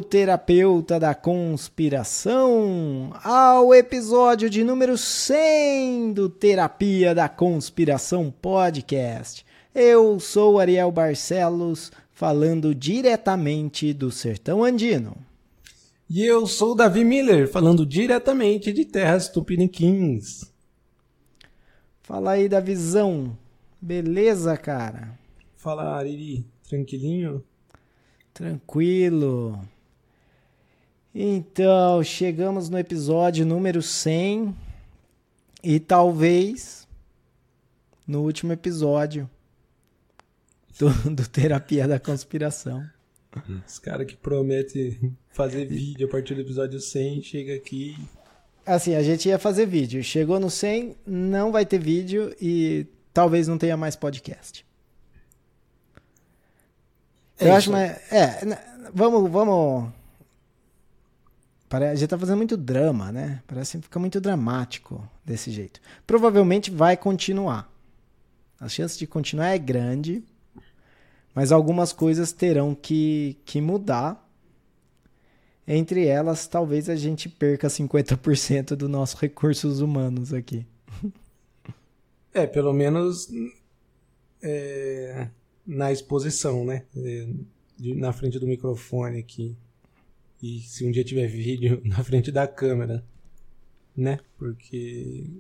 terapeuta da conspiração, ao episódio de número 100 do Terapia da Conspiração Podcast. Eu sou Ariel Barcelos, falando diretamente do Sertão Andino. E eu sou Davi Miller, falando diretamente de Terras Tupiniquins. Fala aí, Davizão. Beleza, cara? Fala, Ariri. Tranquilinho? Tranquilo. Então, chegamos no episódio número 100 e talvez no último episódio do Terapia da Conspiração. Os caras que prometem fazer vídeo a partir do episódio 100, chega aqui... Assim, a gente ia fazer vídeo. Chegou no 100, não vai ter vídeo e talvez não tenha mais podcast. Eu acho, mas... Vamos... A gente tá fazendo muito drama, né? Parece que fica muito dramático desse jeito. Provavelmente vai continuar. A chance de continuar é grande, mas algumas coisas terão que mudar. Entre elas, talvez a gente perca 50% dos nossos recursos humanos aqui. Pelo menos... na exposição, né? Na frente do microfone aqui. E se um dia tiver vídeo, na frente da câmera. Né? Porque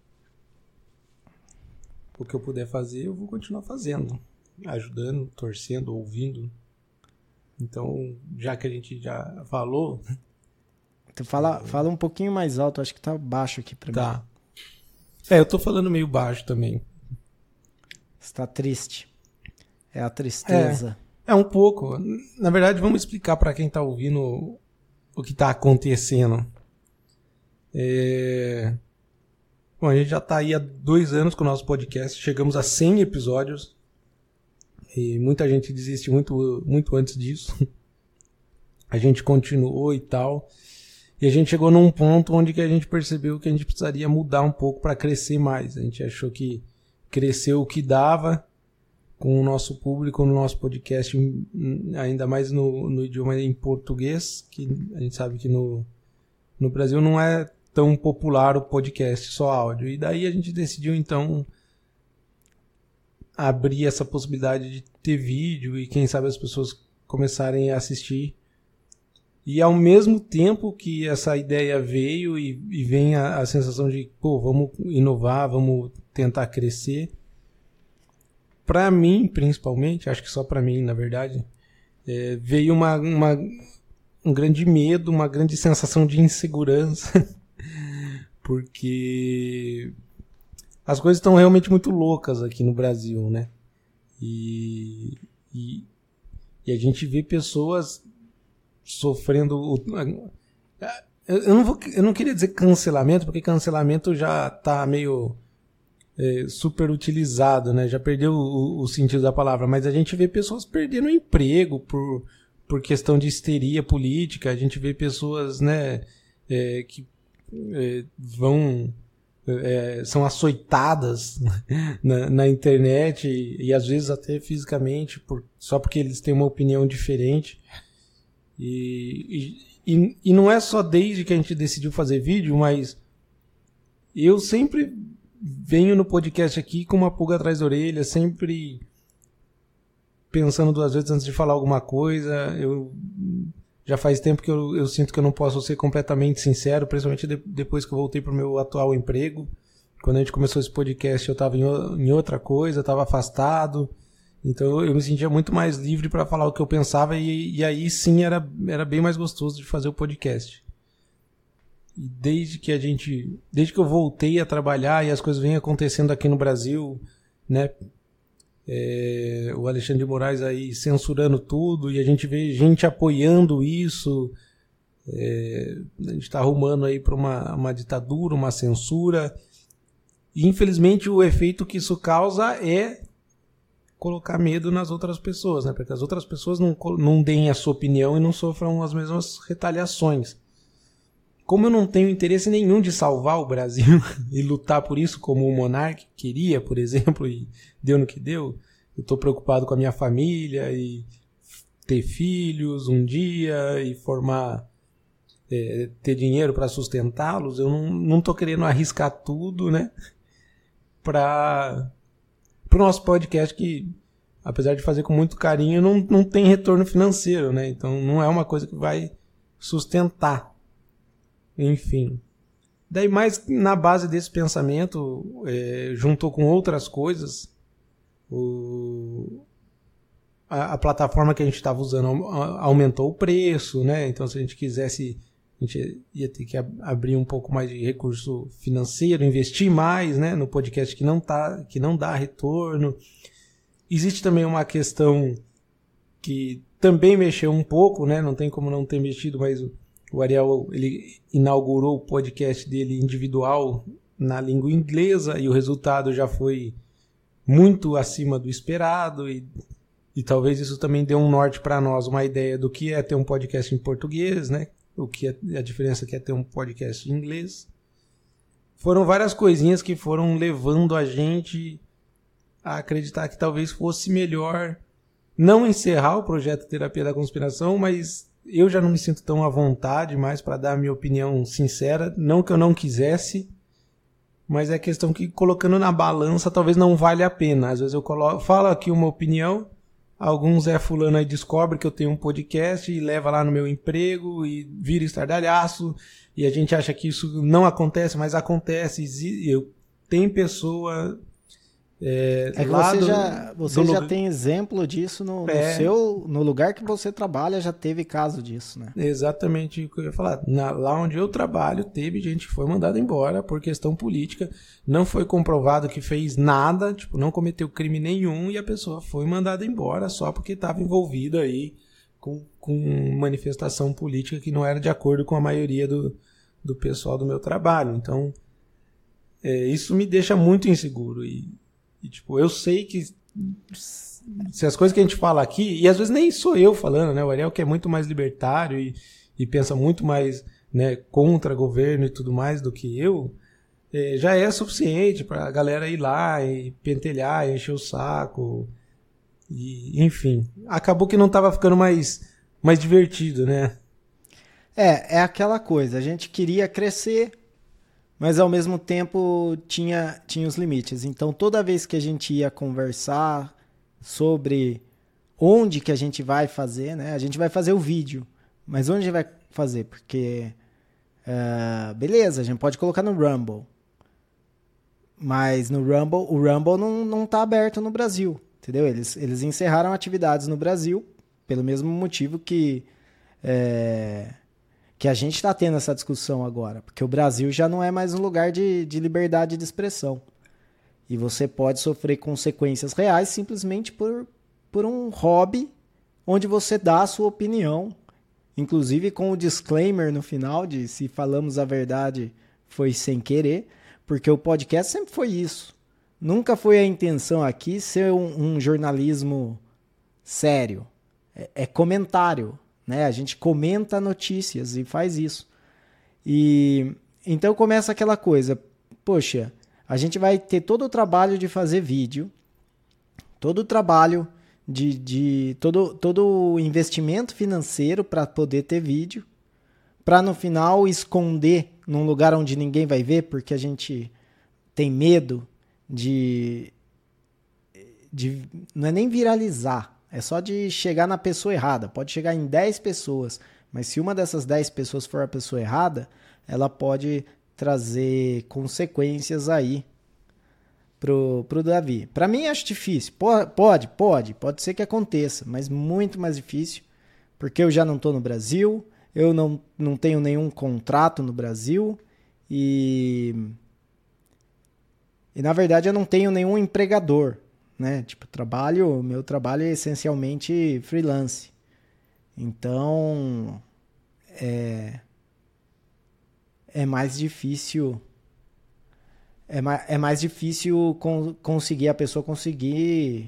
o que eu puder fazer, eu vou continuar fazendo. Ajudando, torcendo, ouvindo. Então, já que a gente já falou... Então fala um pouquinho mais alto, acho que tá baixo aqui pra mim. Tá. Eu tô falando meio baixo também. Você tá triste. É a tristeza. Um pouco. Na verdade, vamos explicar para quem tá ouvindo o que tá acontecendo. Bom, a gente já tá aí há 2 anos com o nosso podcast. Chegamos a 100 episódios. E muita gente desiste muito, muito antes disso. A gente continuou e tal. E a gente chegou num ponto onde que a gente percebeu que a gente precisaria mudar um pouco para crescer mais. A gente achou que cresceu o que dava com o nosso público, no nosso podcast, ainda mais no idioma em português, que a gente sabe que no Brasil não é tão popular o podcast, só áudio. E daí a gente decidiu, então, abrir essa possibilidade de ter vídeo e quem sabe as pessoas começarem a assistir. E ao mesmo tempo que essa ideia veio e vem a sensação de, vamos inovar, vamos tentar crescer. Para mim, principalmente, acho que só para mim, na verdade, veio um grande medo, uma grande sensação de insegurança, porque as coisas estão realmente muito loucas aqui no Brasil, né? E a gente vê pessoas sofrendo... Eu não queria dizer cancelamento, porque cancelamento já está meio... super utilizado, né? Já perdeu o sentido da palavra, mas a gente vê pessoas perdendo emprego por questão de histeria política, a gente vê pessoas, né, que são açoitadas na internet e às vezes até fisicamente só porque eles têm uma opinião diferente e não é só desde que a gente decidiu fazer vídeo, mas eu sempre venho no podcast aqui com uma pulga atrás da orelha, sempre pensando 2 vezes antes de falar alguma coisa. Já faz tempo que eu sinto que eu não posso ser completamente sincero, principalmente depois que eu voltei para o meu atual emprego. Quando a gente começou esse podcast, eu estava em outra coisa, estava afastado. Então eu me sentia muito mais livre para falar o que eu pensava e aí sim era bem mais gostoso de fazer o podcast. E desde que eu voltei a trabalhar e as coisas vêm acontecendo aqui no Brasil, né? O Alexandre de Moraes aí censurando tudo e a gente vê gente apoiando isso. A gente está arrumando aí para uma ditadura, uma censura. E infelizmente o efeito que isso causa é colocar medo nas outras pessoas, né? Para que as outras pessoas não deem a sua opinião e não sofram as mesmas retaliações. Como eu não tenho interesse nenhum de salvar o Brasil e lutar por isso, como o Monark queria, por exemplo, e deu no que deu, eu estou preocupado com a minha família e ter filhos um dia e formar, ter dinheiro para sustentá-los. Eu não tô querendo arriscar tudo, né? Para o nosso podcast, que apesar de fazer com muito carinho, não tem retorno financeiro, né? Então não é uma coisa que vai sustentar. Enfim. Daí, mais na base desse pensamento, juntou com outras coisas, a plataforma que a gente estava usando aumentou o preço, né? Então, se a gente quisesse, a gente ia ter que abrir um pouco mais de recurso financeiro, investir mais, né, no podcast que não dá retorno. Existe também uma questão que também mexeu um pouco, né? Não tem como não ter mexido, mas o Ariel, ele inaugurou o podcast dele individual na língua inglesa e o resultado já foi muito acima do esperado e talvez isso também dê um norte para nós, uma ideia do que é ter um podcast em português, né? O que é a diferença que é ter um podcast em inglês. Foram várias coisinhas que foram levando a gente a acreditar que talvez fosse melhor não encerrar o projeto Terapia da Conspiração, mas eu já não me sinto tão à vontade mais para dar a minha opinião sincera. Não que eu não quisesse, mas é questão que, colocando na balança, talvez não vale a pena. Às vezes eu falo aqui uma opinião, alguns fulano aí descobre que eu tenho um podcast e leva lá no meu emprego e vira estardalhaço, e a gente acha que isso não acontece, mas acontece. Tem pessoa... que você já tem exemplo disso no lugar que você trabalha, já teve caso disso, né? Exatamente o que eu ia falar. Lá onde eu trabalho, teve gente que foi mandada embora por questão política, não foi comprovado que fez nada, tipo, não cometeu crime nenhum, e a pessoa foi mandada embora só porque estava envolvida aí com manifestação política que não era de acordo com a maioria do pessoal do meu trabalho. Então, isso me deixa muito inseguro. E, tipo, eu sei que se as coisas que a gente fala aqui, e às vezes nem sou eu falando, né? O Ariel, que é muito mais libertário e pensa muito mais, né, contra governo e tudo mais do que eu, já é suficiente para a galera ir lá e pentelhar, encher o saco. E, enfim, acabou que não estava ficando mais divertido, né? É aquela coisa, a gente queria crescer, mas ao mesmo tempo tinha os limites. Então toda vez que a gente ia conversar sobre onde que a gente vai fazer, né? A gente vai fazer o vídeo, mas onde vai fazer? Porque, beleza, a gente pode colocar no Rumble, mas o Rumble não tá aberto no Brasil, entendeu? Eles encerraram atividades no Brasil pelo mesmo motivo que a gente está tendo essa discussão agora, porque o Brasil já não é mais um lugar de liberdade de expressão. E você pode sofrer consequências reais simplesmente por um hobby onde você dá a sua opinião, inclusive com o disclaimer no final de se falamos a verdade foi sem querer, porque o podcast sempre foi isso. Nunca foi a intenção aqui ser um jornalismo sério. É comentário. Né? A gente comenta notícias e faz isso. E então começa aquela coisa, poxa, a gente vai ter todo o trabalho de fazer vídeo, todo o trabalho todo o investimento financeiro para poder ter vídeo, para no final esconder num lugar onde ninguém vai ver, porque a gente tem medo de não é nem viralizar, é só de chegar na pessoa errada. Pode chegar em 10 pessoas, mas se uma dessas 10 pessoas for a pessoa errada, ela pode trazer consequências aí pro Davi. Para mim acho difícil. Pode ser que aconteça, mas muito mais difícil, porque eu já não estou no Brasil, eu não tenho nenhum contrato no Brasil e na verdade eu não tenho nenhum empregador. Né? Tipo, meu trabalho é essencialmente freelance. Então, é mais difícil. É mais difícil conseguir a pessoa conseguir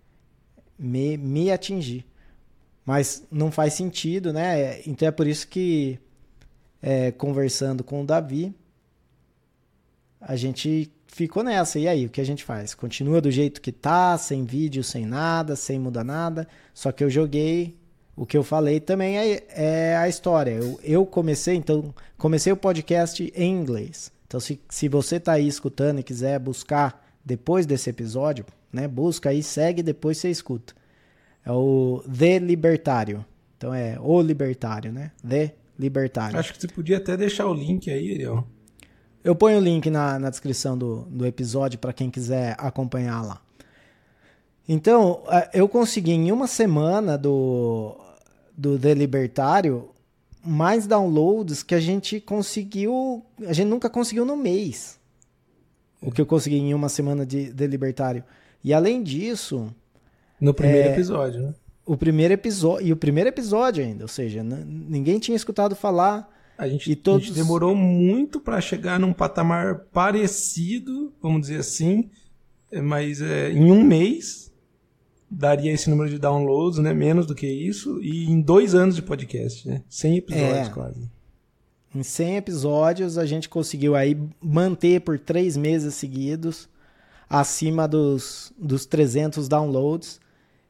me atingir. Mas não faz sentido, né? Então é por isso que, conversando com o Davi, a gente ficou nessa. E aí, o que a gente faz? Continua do jeito que tá, sem vídeo, sem nada, sem mudar nada. Só que eu joguei o que eu falei também é a história. Eu comecei o podcast em inglês. Então, se você está aí escutando e quiser buscar depois desse episódio, né, busca aí, segue, depois você escuta. É o The Libertário. Então é o Libertário, né? The Libertário. Acho que você podia até deixar o link aí, Ariel. Eu ponho o link na descrição do episódio para quem quiser acompanhar lá. Então, eu consegui em uma semana do The Libertário mais downloads que a gente nunca conseguiu no mês. O que eu consegui em uma semana de The Libertário. E além disso... No primeiro episódio, né? O primeiro episódio ainda, ou seja, ninguém tinha escutado falar. A gente demorou muito para chegar num patamar parecido, vamos dizer assim, mas em um mês daria esse número de downloads, né? Menos do que isso, e em 2 anos de podcast, né? 100 episódios quase. Em 100 episódios a gente conseguiu aí manter por 3 meses seguidos acima dos 300 downloads.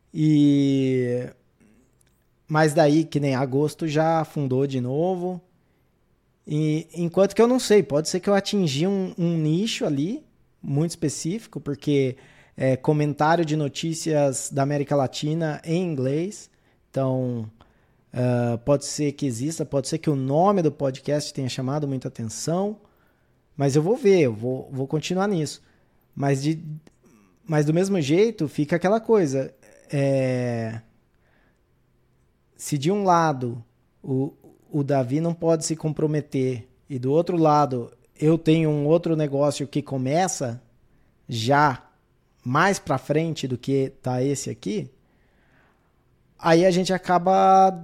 Mas daí, que nem agosto, já afundou de novo. E enquanto que eu não sei, pode ser que eu atingi um nicho ali, muito específico, porque é comentário de notícias da América Latina em inglês. Então, pode ser que exista, pode ser que o nome do podcast tenha chamado muita atenção. Mas eu vou ver, eu vou continuar nisso. Mas do mesmo jeito, fica aquela coisa... Se de um lado o Davi não pode se comprometer e do outro lado eu tenho um outro negócio que começa já mais para frente do que tá esse aqui, aí a gente acaba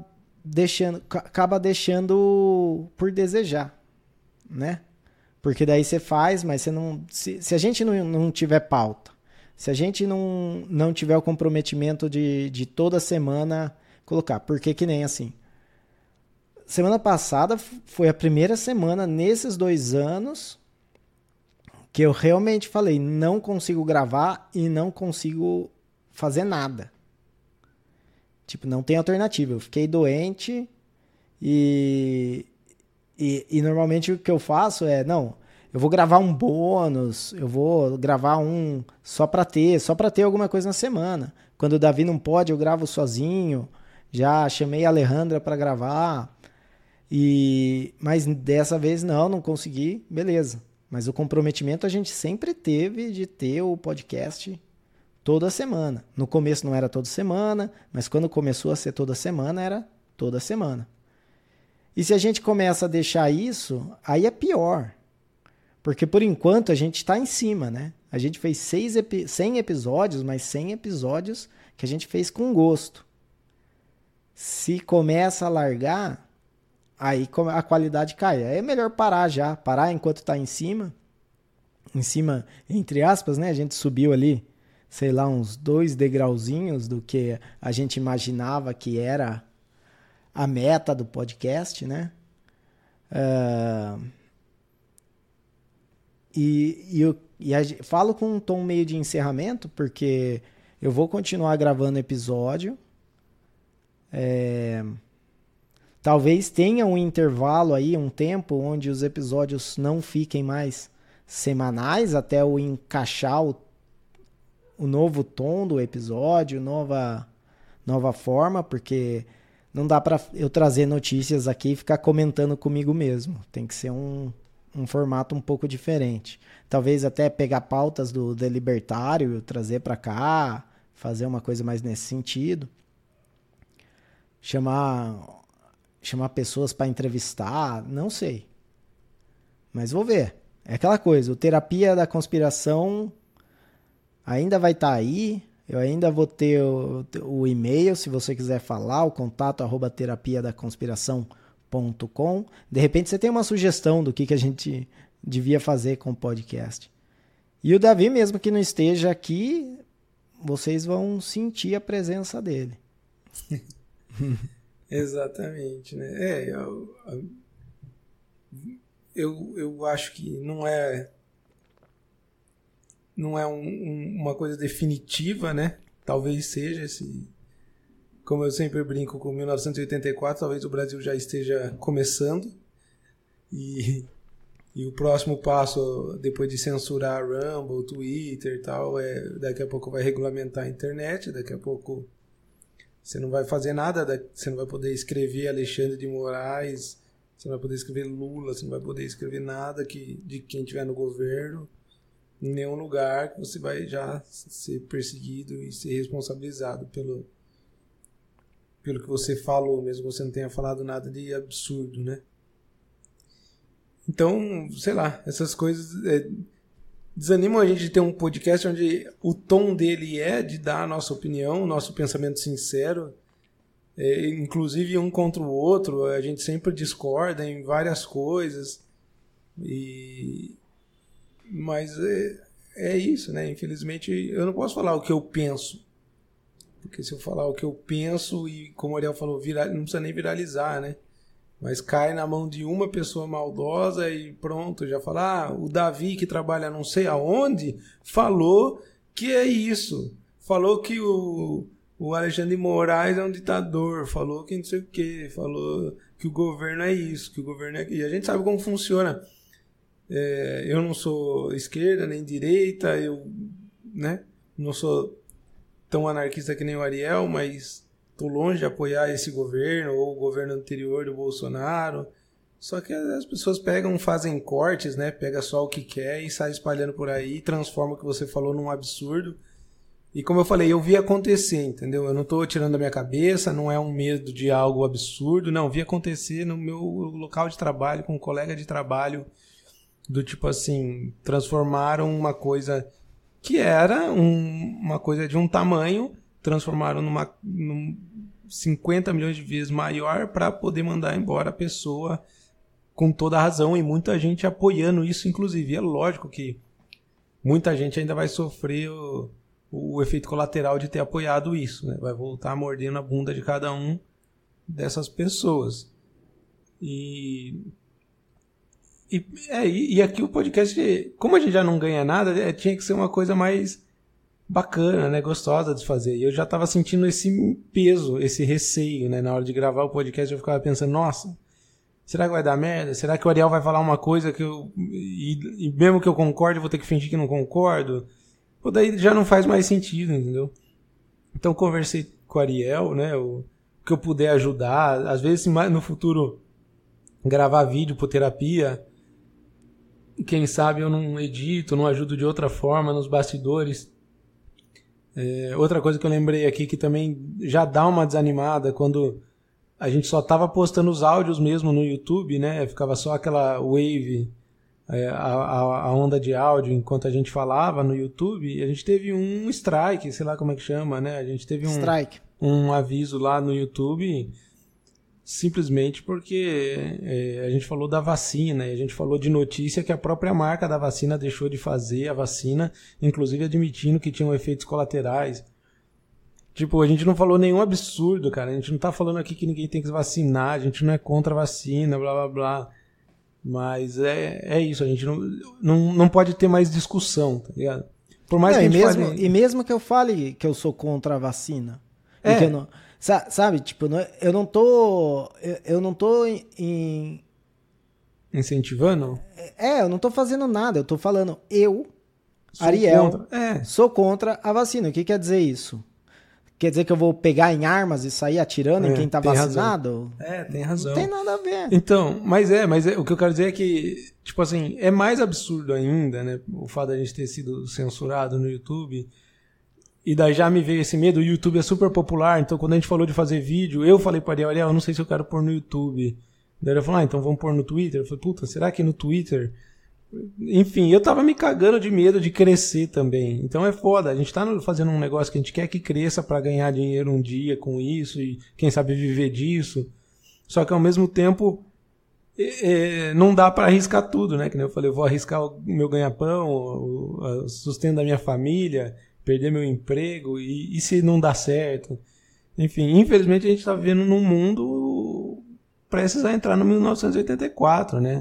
deixando por desejar, né? Porque daí você faz, mas você não, se a gente não tiver pauta, se a gente não tiver o comprometimento de toda semana colocar, porque que nem assim. Semana passada foi a primeira semana nesses 2 anos que eu realmente falei, não consigo gravar e não consigo fazer nada. Tipo, não tem alternativa. Eu fiquei doente e normalmente o que eu faço eu vou gravar um bônus, eu vou gravar um só pra ter alguma coisa na semana. Quando o Davi não pode, eu gravo sozinho. Já chamei a Alejandra para gravar. Mas dessa vez não consegui, beleza. Mas o comprometimento a gente sempre teve de ter o podcast toda semana. No começo não era toda semana, mas quando começou a ser toda semana, era toda semana. E se a gente começa a deixar isso, aí é pior. Porque por enquanto a gente está em cima, né? A gente fez 100 episódios, mas 100 episódios que a gente fez com gosto. Se começa a largar, aí a qualidade cai. Aí é melhor parar enquanto está em cima, entre aspas, né? A gente subiu ali, sei lá, uns 2 degrauzinhos do que a gente imaginava que era a meta do podcast, né? Eu falo com um tom meio de encerramento, porque eu vou continuar gravando episódio. Talvez tenha um intervalo aí, um tempo onde os episódios não fiquem mais semanais, até eu encaixar o novo tom do episódio, nova forma, porque não dá para eu trazer notícias aqui e ficar comentando comigo mesmo. Tem que ser um formato um pouco diferente. Talvez até pegar pautas do The Libertário, trazer para cá, fazer uma coisa mais nesse sentido. Chamar pessoas para entrevistar, não sei. Mas vou ver. É aquela coisa, o Terapia da Conspiração ainda vai estar aí. Eu ainda vou ter o e-mail, se você quiser falar, o contato@terapiadaconspiração.com. De repente você tem uma sugestão do que a gente devia fazer com o podcast. E o Davi, mesmo que não esteja aqui, vocês vão sentir a presença dele. Exatamente, né? Eu acho que não é uma coisa definitiva, né? Talvez seja como eu sempre brinco com 1984, talvez o Brasil já esteja começando. E o próximo passo, depois de censurar Rumble, Twitter e tal, daqui a pouco vai regulamentar a internet, daqui a pouco você não vai fazer nada, você não vai poder escrever Alexandre de Moraes, você não vai poder escrever Lula, você não vai poder escrever nada de quem estiver no governo, em nenhum lugar, que você vai já ser perseguido e ser responsabilizado pelo que você falou, mesmo que você não tenha falado nada de absurdo, né? Então, sei lá, essas coisas desanimam a gente de ter um podcast onde o tom dele é de dar a nossa opinião, nosso pensamento sincero, inclusive um contra o outro, a gente sempre discorda em várias coisas, mas é isso, né? Infelizmente, eu não posso falar o que eu penso, porque se eu falar o que eu penso, e como o Ariel falou, não precisa nem viralizar, né? Mas cai na mão de uma pessoa maldosa e pronto, já fala, o Davi que trabalha não sei aonde, falou que é isso. Falou que o Alexandre de Moraes é um ditador, falou que não sei o quê, falou que o governo é isso, que o governo é aquilo. E a gente sabe como funciona. Eu não sou esquerda nem direita, eu, né, não sou tão anarquista que nem o Ariel, mas estou longe de apoiar esse governo ou o governo anterior do Bolsonaro. Só que as pessoas fazem cortes, né? Pega só o que quer e sai espalhando por aí, transforma o que você falou num absurdo. E como eu falei, eu vi acontecer, entendeu? Eu não estou tirando da minha cabeça, não é um medo de algo absurdo, não. Vi acontecer no meu local de trabalho, com um colega de trabalho, do tipo assim, transformaram uma coisa que era uma coisa de um tamanho, transformaram num 50 milhões de vezes maior para poder mandar embora a pessoa com toda a razão, e muita gente apoiando isso, inclusive. É lógico que muita gente ainda vai sofrer o efeito colateral de ter apoiado isso, né? Vai voltar mordendo a bunda de cada um dessas pessoas. E aqui o podcast, como a gente já não ganha nada, tinha que ser uma coisa mais bacana, né? Gostosa de fazer. E eu já estava sentindo esse peso, esse receio, né? Na hora de gravar o podcast eu ficava pensando, nossa, será que vai dar merda? Será que o Ariel vai falar uma coisa que e mesmo que eu concorde, eu vou ter que fingir que não concordo? Pô, daí já não faz mais sentido, entendeu? Então conversei com o Ariel, né? O que eu puder ajudar. Às vezes no futuro gravar vídeo por terapia, quem sabe eu não edito, não ajudo de outra forma nos bastidores. Outra coisa que eu lembrei aqui que também já dá uma desanimada, quando a gente só tava postando os áudios mesmo no YouTube, né? Ficava só aquela wave, a onda de áudio enquanto a gente falava no YouTube, e a gente teve um strike, sei lá como é que chama, né? A gente teve um aviso lá no YouTube, simplesmente porque a gente falou da vacina, e a gente falou de notícia que a própria marca da vacina deixou de fazer a vacina, inclusive admitindo que tinham efeitos colaterais. Tipo, a gente não falou nenhum absurdo, cara. A gente não tá falando aqui que ninguém tem que se vacinar, a gente não é contra a vacina, blá blá blá. Mas é isso, a gente não pode ter mais discussão, tá ligado? Por mais que a gente e mesmo que eu fale que eu sou contra a vacina, e que eu não... Sabe, tipo, eu não tô incentivando? Eu não tô fazendo nada, eu tô falando, Ariel, sou contra a vacina. O que quer dizer isso? Quer dizer que eu vou pegar em armas e sair atirando em quem tá vacinado? Razão. Tem razão. Não tem nada a ver. Então, mas o que eu quero dizer é que, tipo assim, é mais absurdo ainda, né, o fato de a gente ter sido censurado no YouTube. E daí já me veio esse medo, o YouTube é super popular, então quando a gente falou de fazer vídeo, eu falei para Ariel, eu não sei se eu quero pôr no YouTube. Daí ele falou, então vamos pôr no Twitter. Eu falei, puta, será que no Twitter? Enfim, eu tava me cagando de medo de crescer também. Então é foda, a gente tá fazendo um negócio que a gente quer que cresça para ganhar dinheiro um dia com isso e quem sabe viver disso. Só que ao mesmo tempo não dá para arriscar tudo, né? Que nem eu falei, eu vou arriscar o meu ganha-pão, o sustento da minha família, perder meu emprego, e se não dá certo? Enfim, infelizmente a gente está vivendo num mundo prestes a entrar no 1984, né?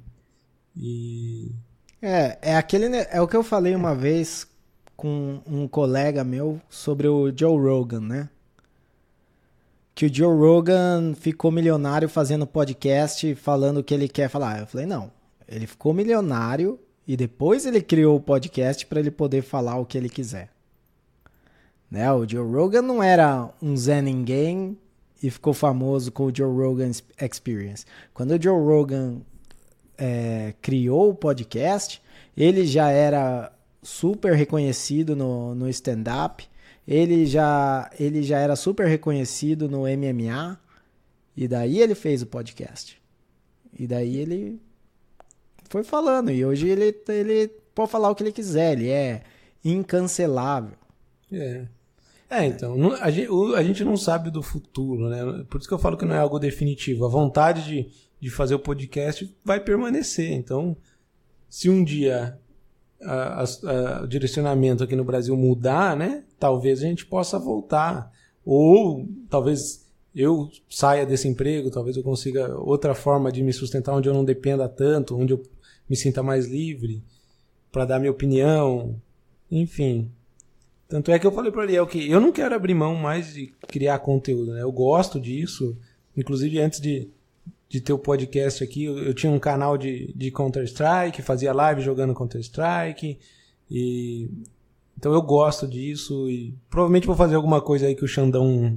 É o que eu falei uma vez com um colega meu sobre o Joe Rogan, né? que o Joe Rogan ficou milionário fazendo podcast, falando o que ele quer falar. Eu falei, não, ele ficou milionário e depois ele criou o podcast para ele poder falar o que ele quiser. Né? O Joe Rogan não era um Zé Ninguém e ficou famoso com o Joe Rogan Experience. Quando o Joe Rogan criou o podcast, ele já era super reconhecido no stand-up, ele já era super reconhecido no MMA, e daí ele fez o podcast. E daí ele foi falando, e hoje ele pode falar o que ele quiser, ele é incancelável. Então, a gente não sabe do futuro, né? Por isso que eu falo que não é algo definitivo. A vontade de fazer o podcast vai permanecer. Então, se um dia o direcionamento aqui no Brasil mudar, né? Talvez a gente possa voltar. Ou talvez eu saia desse emprego, talvez eu consiga outra forma de me sustentar onde eu não dependa tanto, onde eu me sinta mais livre para dar minha opinião, enfim. Tanto é que eu falei para o Ariel que eu não quero abrir mão mais de criar conteúdo, né? Eu gosto disso. Inclusive, antes de ter o podcast aqui, eu tinha um canal de Counter-Strike, fazia live jogando Counter-Strike. Então eu gosto disso e provavelmente vou fazer alguma coisa aí que o Xandão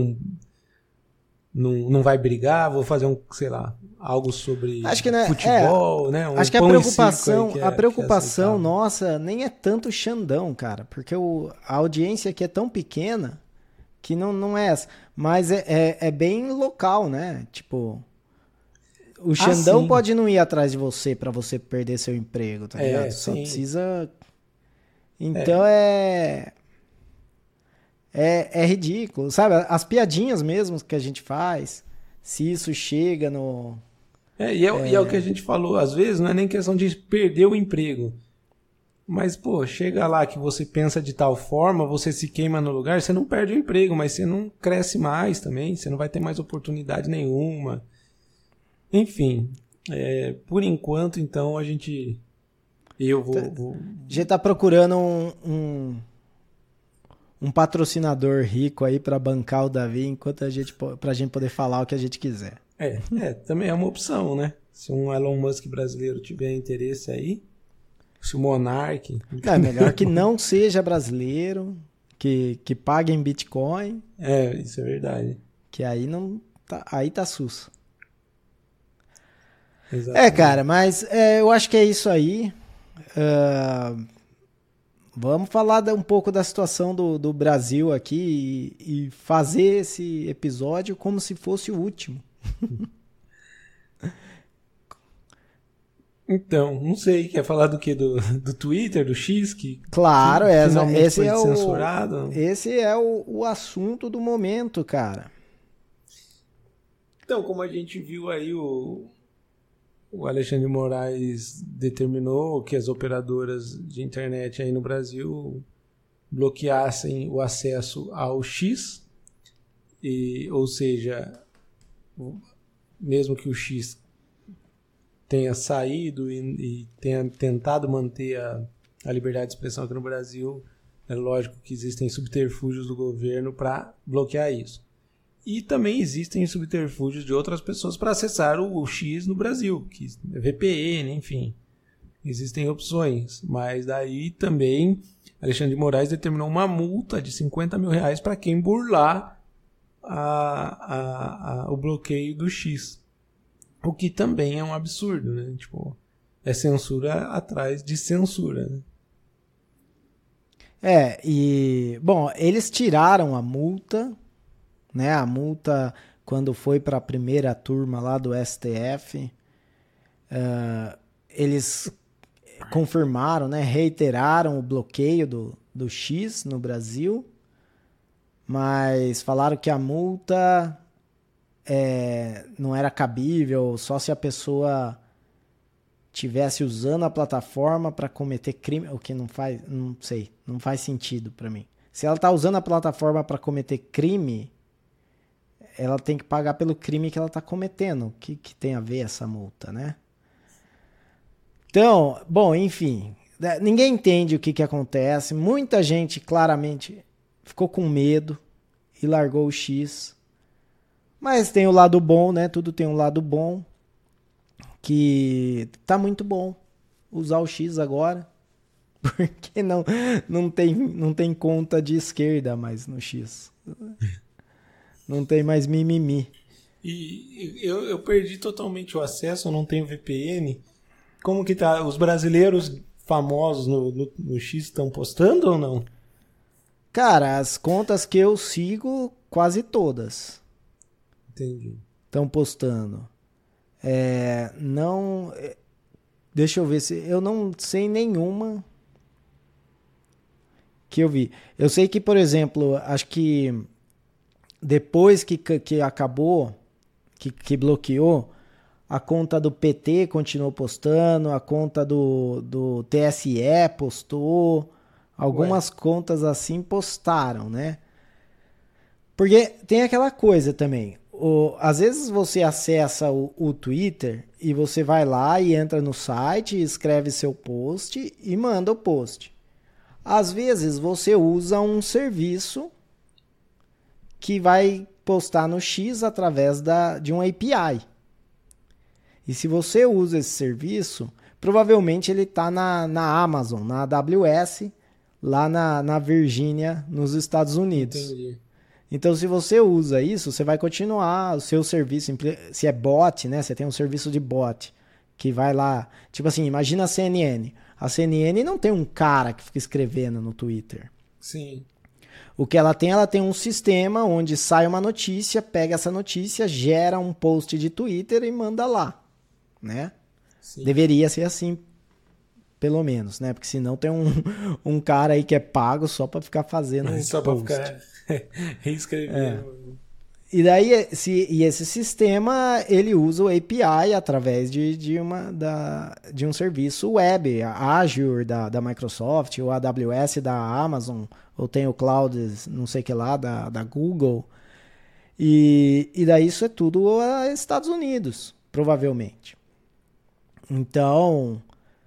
não vai brigar. Vou fazer algo sobre futebol, né? Acho que a preocupação nossa nem é tanto o Xandão, cara, porque a audiência aqui é tão pequena que não é essa, mas é bem local, né? Tipo, o Xandão pode não ir atrás de você pra você perder seu emprego, tá ligado? Só precisa... Então é ridículo, sabe? As piadinhas mesmo que a gente faz, se isso chega no... E é o que a gente falou, às vezes não é nem questão de perder o emprego, mas, pô, chega lá que você pensa de tal forma, você se queima no lugar, você não perde o emprego, mas você não cresce mais também, você não vai ter mais oportunidade nenhuma. Enfim, por enquanto, então, a gente tá procurando um patrocinador rico aí para bancar o Davi enquanto pra gente poder falar o que a gente quiser. Também é uma opção, né? Se um Elon Musk brasileiro tiver interesse aí, se o Monark... É melhor que não seja brasileiro, que pague em Bitcoin. Isso é verdade. Que aí não tá, aí tá sus. Exatamente. Cara, mas eu acho que é isso aí. Vamos falar um pouco da situação do Brasil aqui e fazer esse episódio como se fosse o último. Então, não sei, quer falar do que? Do Twitter, do X? Claro, esse foi censurado? Esse é o assunto do momento, cara. Então, como a gente viu aí, o Alexandre de Moraes determinou que as operadoras de internet aí no Brasil bloqueassem o acesso ao X, ou seja, mesmo que o X tenha saído e tenha tentado manter a liberdade de expressão aqui no Brasil, é lógico que existem subterfúgios do governo para bloquear isso. E também existem subterfúgios de outras pessoas para acessar o X no Brasil, que é VPN, enfim. Existem opções, mas daí também Alexandre de Moraes determinou uma multa de R$50 mil para quem burlar o bloqueio do X. O que também é um absurdo, né? Tipo, é censura atrás de censura, né? Bom, eles tiraram a multa, né? A multa quando foi para a primeira turma lá do STF, eles confirmaram, né? Reiteraram o bloqueio do X no Brasil, mas falaram que a multa não era cabível só se a pessoa tivesse usando a plataforma para cometer crime, o que não faz sentido para mim. Se ela está usando a plataforma para cometer crime, ela tem que pagar pelo crime que ela está cometendo. O que tem a ver essa multa, né? Então, bom, enfim, ninguém entende o que acontece. Muita gente claramente ficou com medo e largou o X. Mas tem o lado bom, né? Tudo tem um lado bom. Que tá muito bom usar o X agora. Porque não tem conta de esquerda mais no X. Não tem mais mimimi. E eu perdi totalmente o acesso, eu não tenho VPN. Como que tá? Os brasileiros famosos no X estão postando ou não? Cara, as contas que eu sigo, quase todas Entendi. estão postando. Não... Deixa eu ver se... Eu não sei nenhuma que eu vi. Eu sei que, por exemplo, acho que depois que acabou, que bloqueou, a conta do PT continuou postando, a conta do TSE postou, algumas contas assim postaram, né? Porque tem aquela coisa também, às vezes você acessa o Twitter e você vai lá e entra no site, escreve seu post e manda o post. Às vezes você usa um serviço que vai postar no X através de um API. E se você usa esse serviço, provavelmente ele está na Amazon, na AWS, lá na Virgínia, nos Estados Unidos. Entendi. Então, se você usa isso, você vai continuar o seu serviço. Se é bot, né? Você tem um serviço de bot que vai lá. Tipo assim, imagina a CNN. A CNN não tem um cara que fica escrevendo no Twitter. Sim. O que ela tem um sistema onde sai uma notícia, pega essa notícia, gera um post de Twitter e manda lá, né? Sim. Deveria ser assim, pelo menos, né? Porque senão tem um cara aí que é pago só para ficar fazendo só post. Para ficar reescrevendo. E daí, esse sistema, ele usa o API através de um serviço web, a Azure da Microsoft, ou a AWS da Amazon, ou tem o Cloud, não sei o que lá, da Google. E daí isso é tudo Estados Unidos, provavelmente. Então,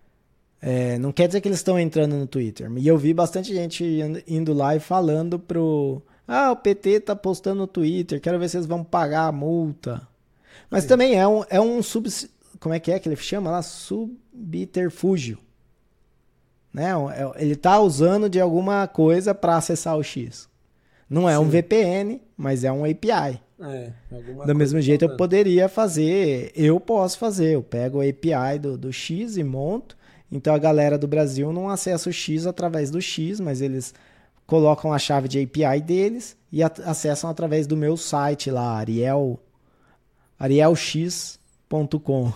não quer dizer que eles estão entrando no Twitter. E eu vi bastante gente indo lá e falando o PT tá postando no Twitter, quero ver se eles vão pagar a multa. Mas sim, também como é que ele chama lá? Subterfúgio. Né? Ele tá usando de alguma coisa para acessar o X. Não é sim, um VPN, mas é um API. Do mesmo jeito eu poderia fazer, eu posso fazer, eu pego o API do X e monto. Então a galera do Brasil não acessa o X através do X, mas eles colocam a chave de API deles e acessam através do meu site lá, arielx.com.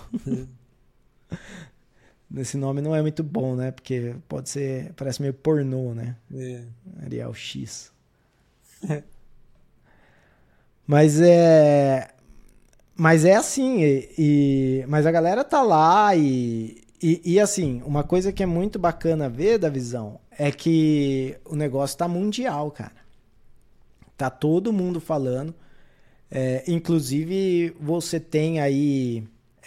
Esse nome não é muito bom, né? Porque parece meio pornô, né? Arielx. Mas é assim, mas a galera tá lá e assim, uma coisa que é muito bacana ver da visão é que o negócio tá mundial, cara. Tá todo mundo falando. Inclusive, você tem aí...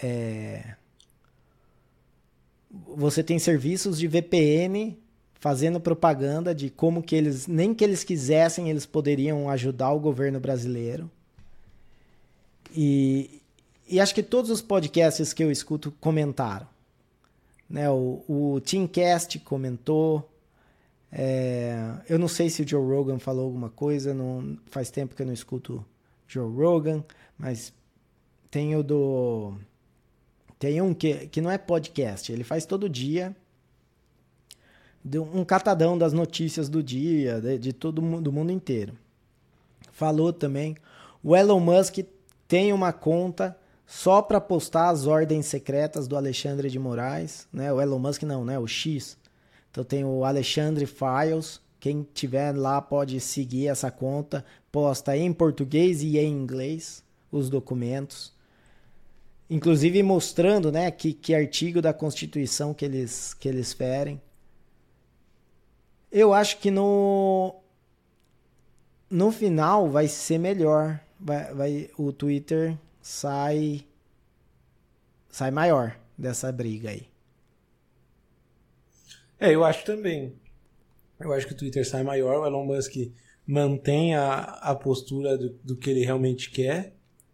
você tem serviços de VPN fazendo propaganda de como que nem que eles quisessem, eles poderiam ajudar o governo brasileiro. E acho que todos os podcasts que eu escuto comentaram. Né? O Teamcast comentou. Eu não sei se o Joe Rogan falou alguma coisa, faz tempo que eu não escuto Joe Rogan, mas tem um que não é podcast, ele faz todo dia um catadão das notícias do dia, de todo mundo, do mundo inteiro. Falou também, o Elon Musk tem uma conta só para postar as ordens secretas do Alexandre de Moraes, né? O Elon Musk não, né? O X. Então tem o Alexandre Files, quem tiver lá pode seguir essa conta, posta em português e em inglês os documentos, inclusive mostrando, né, que artigo da Constituição que eles ferem. Eu acho que no final vai ser melhor, o Twitter sai maior dessa briga aí. Eu acho também. Eu acho que o Twitter sai maior, o Elon Musk mantém a postura do que ele realmente quer.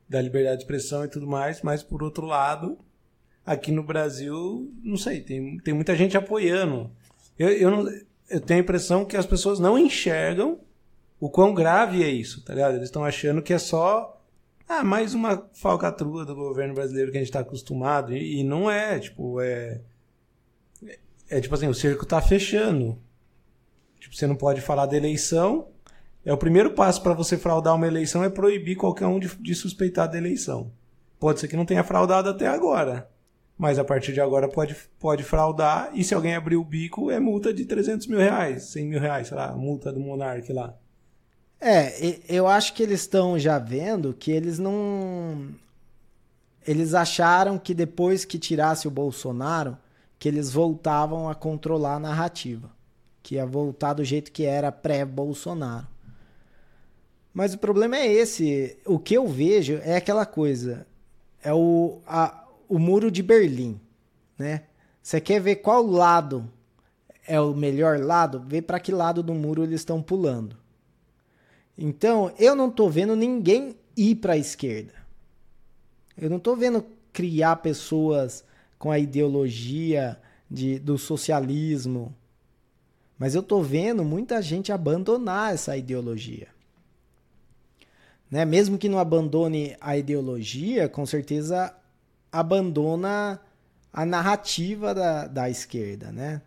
da liberdade de expressão e tudo mais, mas por outro lado, aqui no Brasil, não sei, tem muita gente apoiando. Eu tenho a impressão que as pessoas não enxergam o quão grave é isso, tá ligado? Eles estão achando que é só mais uma falcatrua do governo brasileiro que a gente está acostumado, e não é, tipo, é tipo assim, o cerco tá fechando. Tipo, você não pode falar da eleição. O primeiro passo para você fraudar uma eleição é proibir qualquer um de suspeitar da eleição. Pode ser que não tenha fraudado até agora, mas a partir de agora pode fraudar, e se alguém abrir o bico é multa de 300 mil reais, 100 mil reais, sei lá, multa do Monark lá. Eu acho que eles estão já vendo que eles não... Eles acharam que depois que tirasse o Bolsonaro, que eles voltavam a controlar a narrativa. Que ia voltar do jeito que era pré-Bolsonaro. Mas o problema é esse. O que eu vejo é aquela coisa. É o muro de Berlim, né? Você quer ver qual lado é o melhor lado? Vê para que lado do muro eles estão pulando. Então, eu não tô vendo ninguém ir para a esquerda. Eu não tô vendo criar pessoas com a ideologia do socialismo. Mas eu tô vendo muita gente abandonar essa ideologia. Né? Mesmo que não abandone a ideologia, com certeza abandona a narrativa da esquerda. Né?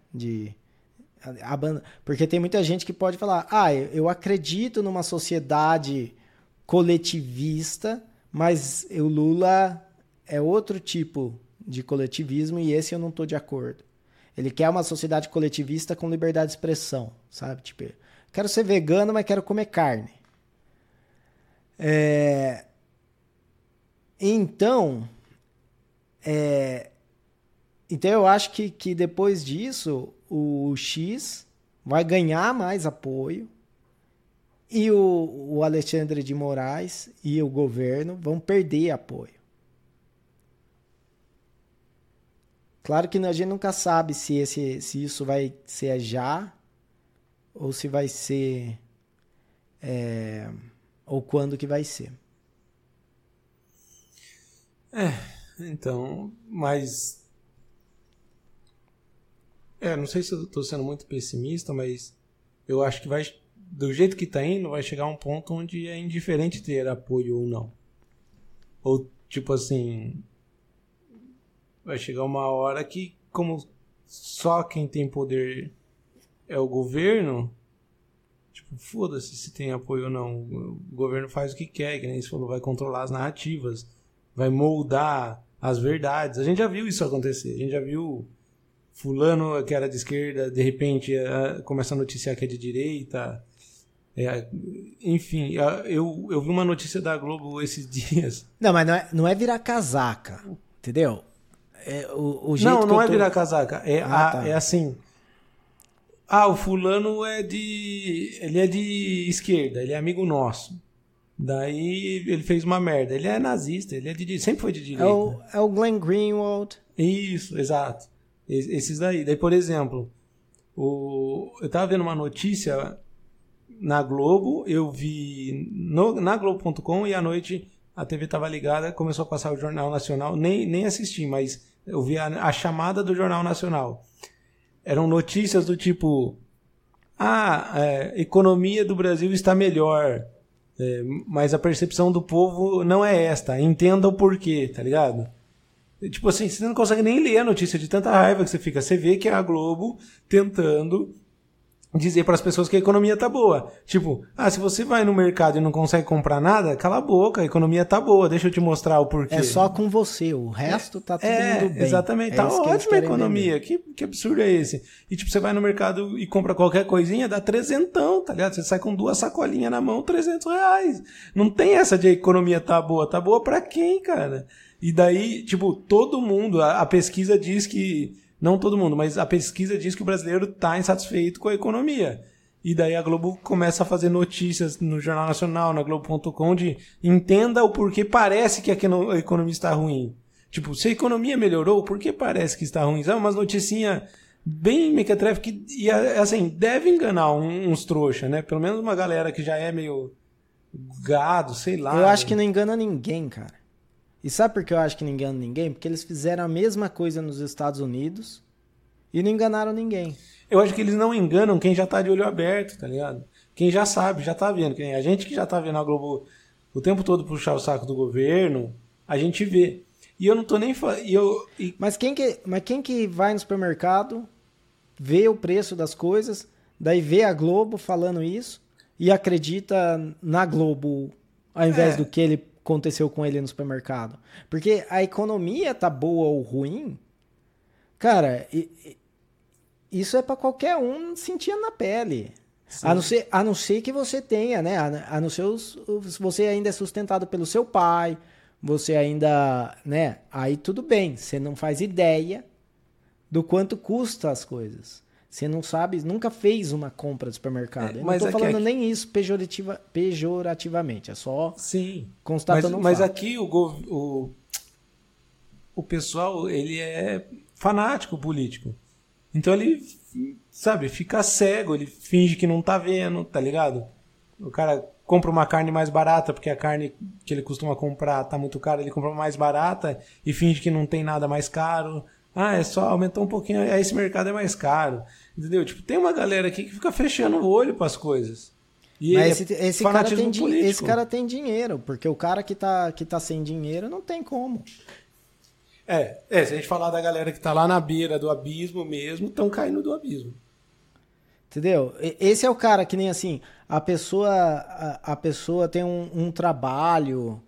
Porque tem muita gente que pode falar, eu acredito numa sociedade coletivista, mas o Lula é outro tipo de coletivismo e esse eu não estou de acordo. Ele quer uma sociedade coletivista com liberdade de expressão, sabe? Tipo, quero ser vegano, mas quero comer carne. Então eu acho que depois disso o X vai ganhar mais apoio e o Alexandre de Moraes e o governo vão perder apoio. Claro que a gente nunca sabe se isso vai ser já ou se vai ser ou quando que vai ser. Então, mas não sei se eu estou sendo muito pessimista, mas eu acho que do jeito que está indo, vai chegar um ponto onde é indiferente ter apoio ou não. Ou tipo assim, vai chegar uma hora que, como só quem tem poder é o governo, tipo, foda-se se tem apoio ou não. O governo faz o que quer, que nem você falou, vai controlar as narrativas, vai moldar as verdades. A gente já viu isso acontecer. A gente já viu fulano que era de esquerda, de repente começa a noticiar que é de direita. Enfim, eu vi uma notícia da Globo esses dias. Não, mas não é virar casaca, entendeu? O jeito não é virar casaca. Tá. É assim. O fulano ele é de esquerda, ele é amigo nosso. Daí ele fez uma merda. Ele é nazista, sempre foi de direita. É o Glenn Greenwald. Isso, exato. Esses daí. Daí, por exemplo, eu tava vendo uma notícia na Globo, eu vi na Globo.com e à noite a TV tava ligada, começou a passar o Jornal Nacional, nem assisti, mas eu vi a chamada do Jornal Nacional. Eram notícias do tipo, economia do Brasil está melhor, mas a percepção do povo não é esta, entenda o porquê, tá ligado? Tipo assim, você não consegue nem ler a notícia de tanta raiva que você fica. Você vê que é a Globo tentando dizer para as pessoas que a economia tá boa. Tipo, se você vai no mercado e não consegue comprar nada, cala a boca, a economia tá boa, deixa eu te mostrar o porquê. É só com você, o resto tá tudo indo bem. Exatamente, tá ótima a economia, que absurdo é esse? E tipo, você vai no mercado e compra qualquer coisinha, dá 300, tá ligado? Você sai com 2 sacolinhas na mão, 300 reais. Não tem essa de a economia tá boa pra quem, cara? E daí, tipo, todo mundo, a pesquisa diz que... Não todo mundo, mas a pesquisa diz que o brasileiro está insatisfeito com a economia. E daí a Globo começa a fazer notícias no Jornal Nacional, na Globo.com, de entenda o porquê parece que a economia está ruim. Tipo, se a economia melhorou, por que parece que está ruim? É umas noticinhas bem mequetrefe que, assim, deve enganar uns trouxa, né? Pelo menos uma galera que já é meio gado, sei lá. Eu acho que não engana ninguém, cara. E sabe por que eu acho que não engana ninguém? Porque eles fizeram a mesma coisa nos Estados Unidos e não enganaram ninguém. Eu acho que eles não enganam quem já tá de olho aberto, tá ligado? Quem já sabe, já tá vendo. A gente que já tá vendo a Globo o tempo todo puxar o saco do governo, a gente vê. E eu não tô nem falando... Mas quem que vai no supermercado, vê o preço das coisas, daí vê a Globo falando isso e acredita na Globo ao invés do que ele aconteceu com ele no supermercado? Porque a economia tá boa ou ruim, cara, isso é pra qualquer um sentir na pele. A não ser que você tenha, né? A não ser se você ainda é sustentado pelo seu pai, você ainda, né? Aí tudo bem, você não faz ideia do quanto custa as coisas. Você não sabe, nunca fez uma compra de supermercado. Eu não tô falando nem isso pejorativamente, é só constatando um mas fato. aqui o pessoal, ele é fanático político. Então ele, sabe, fica cego, ele finge que não tá vendo, tá ligado? O cara compra uma carne mais barata, porque a carne que ele costuma comprar tá muito cara, ele compra mais barata e finge que não tem nada mais caro. Ah, é só aumentou um pouquinho, aí esse mercado é mais caro. Entendeu? Tipo, tem uma galera aqui que fica fechando o olho pras coisas. E mas esse cara tem dinheiro, porque o cara que tá sem dinheiro não tem como. Se a gente falar da galera que tá lá na beira do abismo mesmo, estão caindo do abismo. Entendeu? Esse é o cara que nem assim, a pessoa tem um trabalho,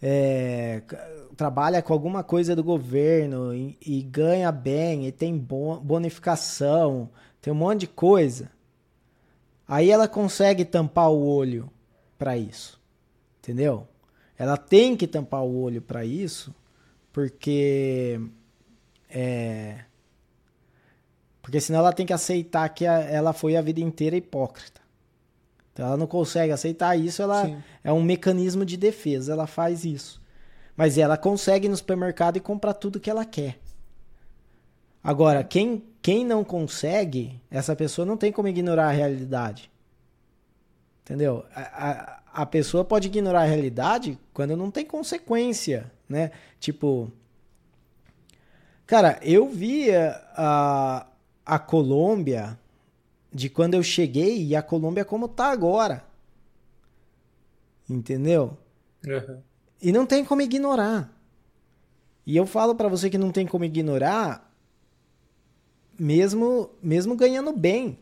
trabalha com alguma coisa do governo e ganha bem, e tem bonificação, tem um monte de coisa. Aí ela consegue tampar o olho para isso. Entendeu? Ela tem que tampar o olho para isso, porque senão ela tem que aceitar que ela foi a vida inteira hipócrita. Então ela não consegue aceitar isso, é um mecanismo de defesa, ela faz isso. Mas ela consegue ir no supermercado e comprar tudo que ela quer. Agora, quem não consegue, essa pessoa não tem como ignorar a realidade. Entendeu? A pessoa pode ignorar a realidade quando não tem consequência, né? Tipo, cara, eu via a Colômbia de quando eu cheguei e a Colômbia como tá agora. Entendeu? Uhum. E não tem como ignorar. E eu falo pra você que não tem como ignorar mesmo ganhando bem.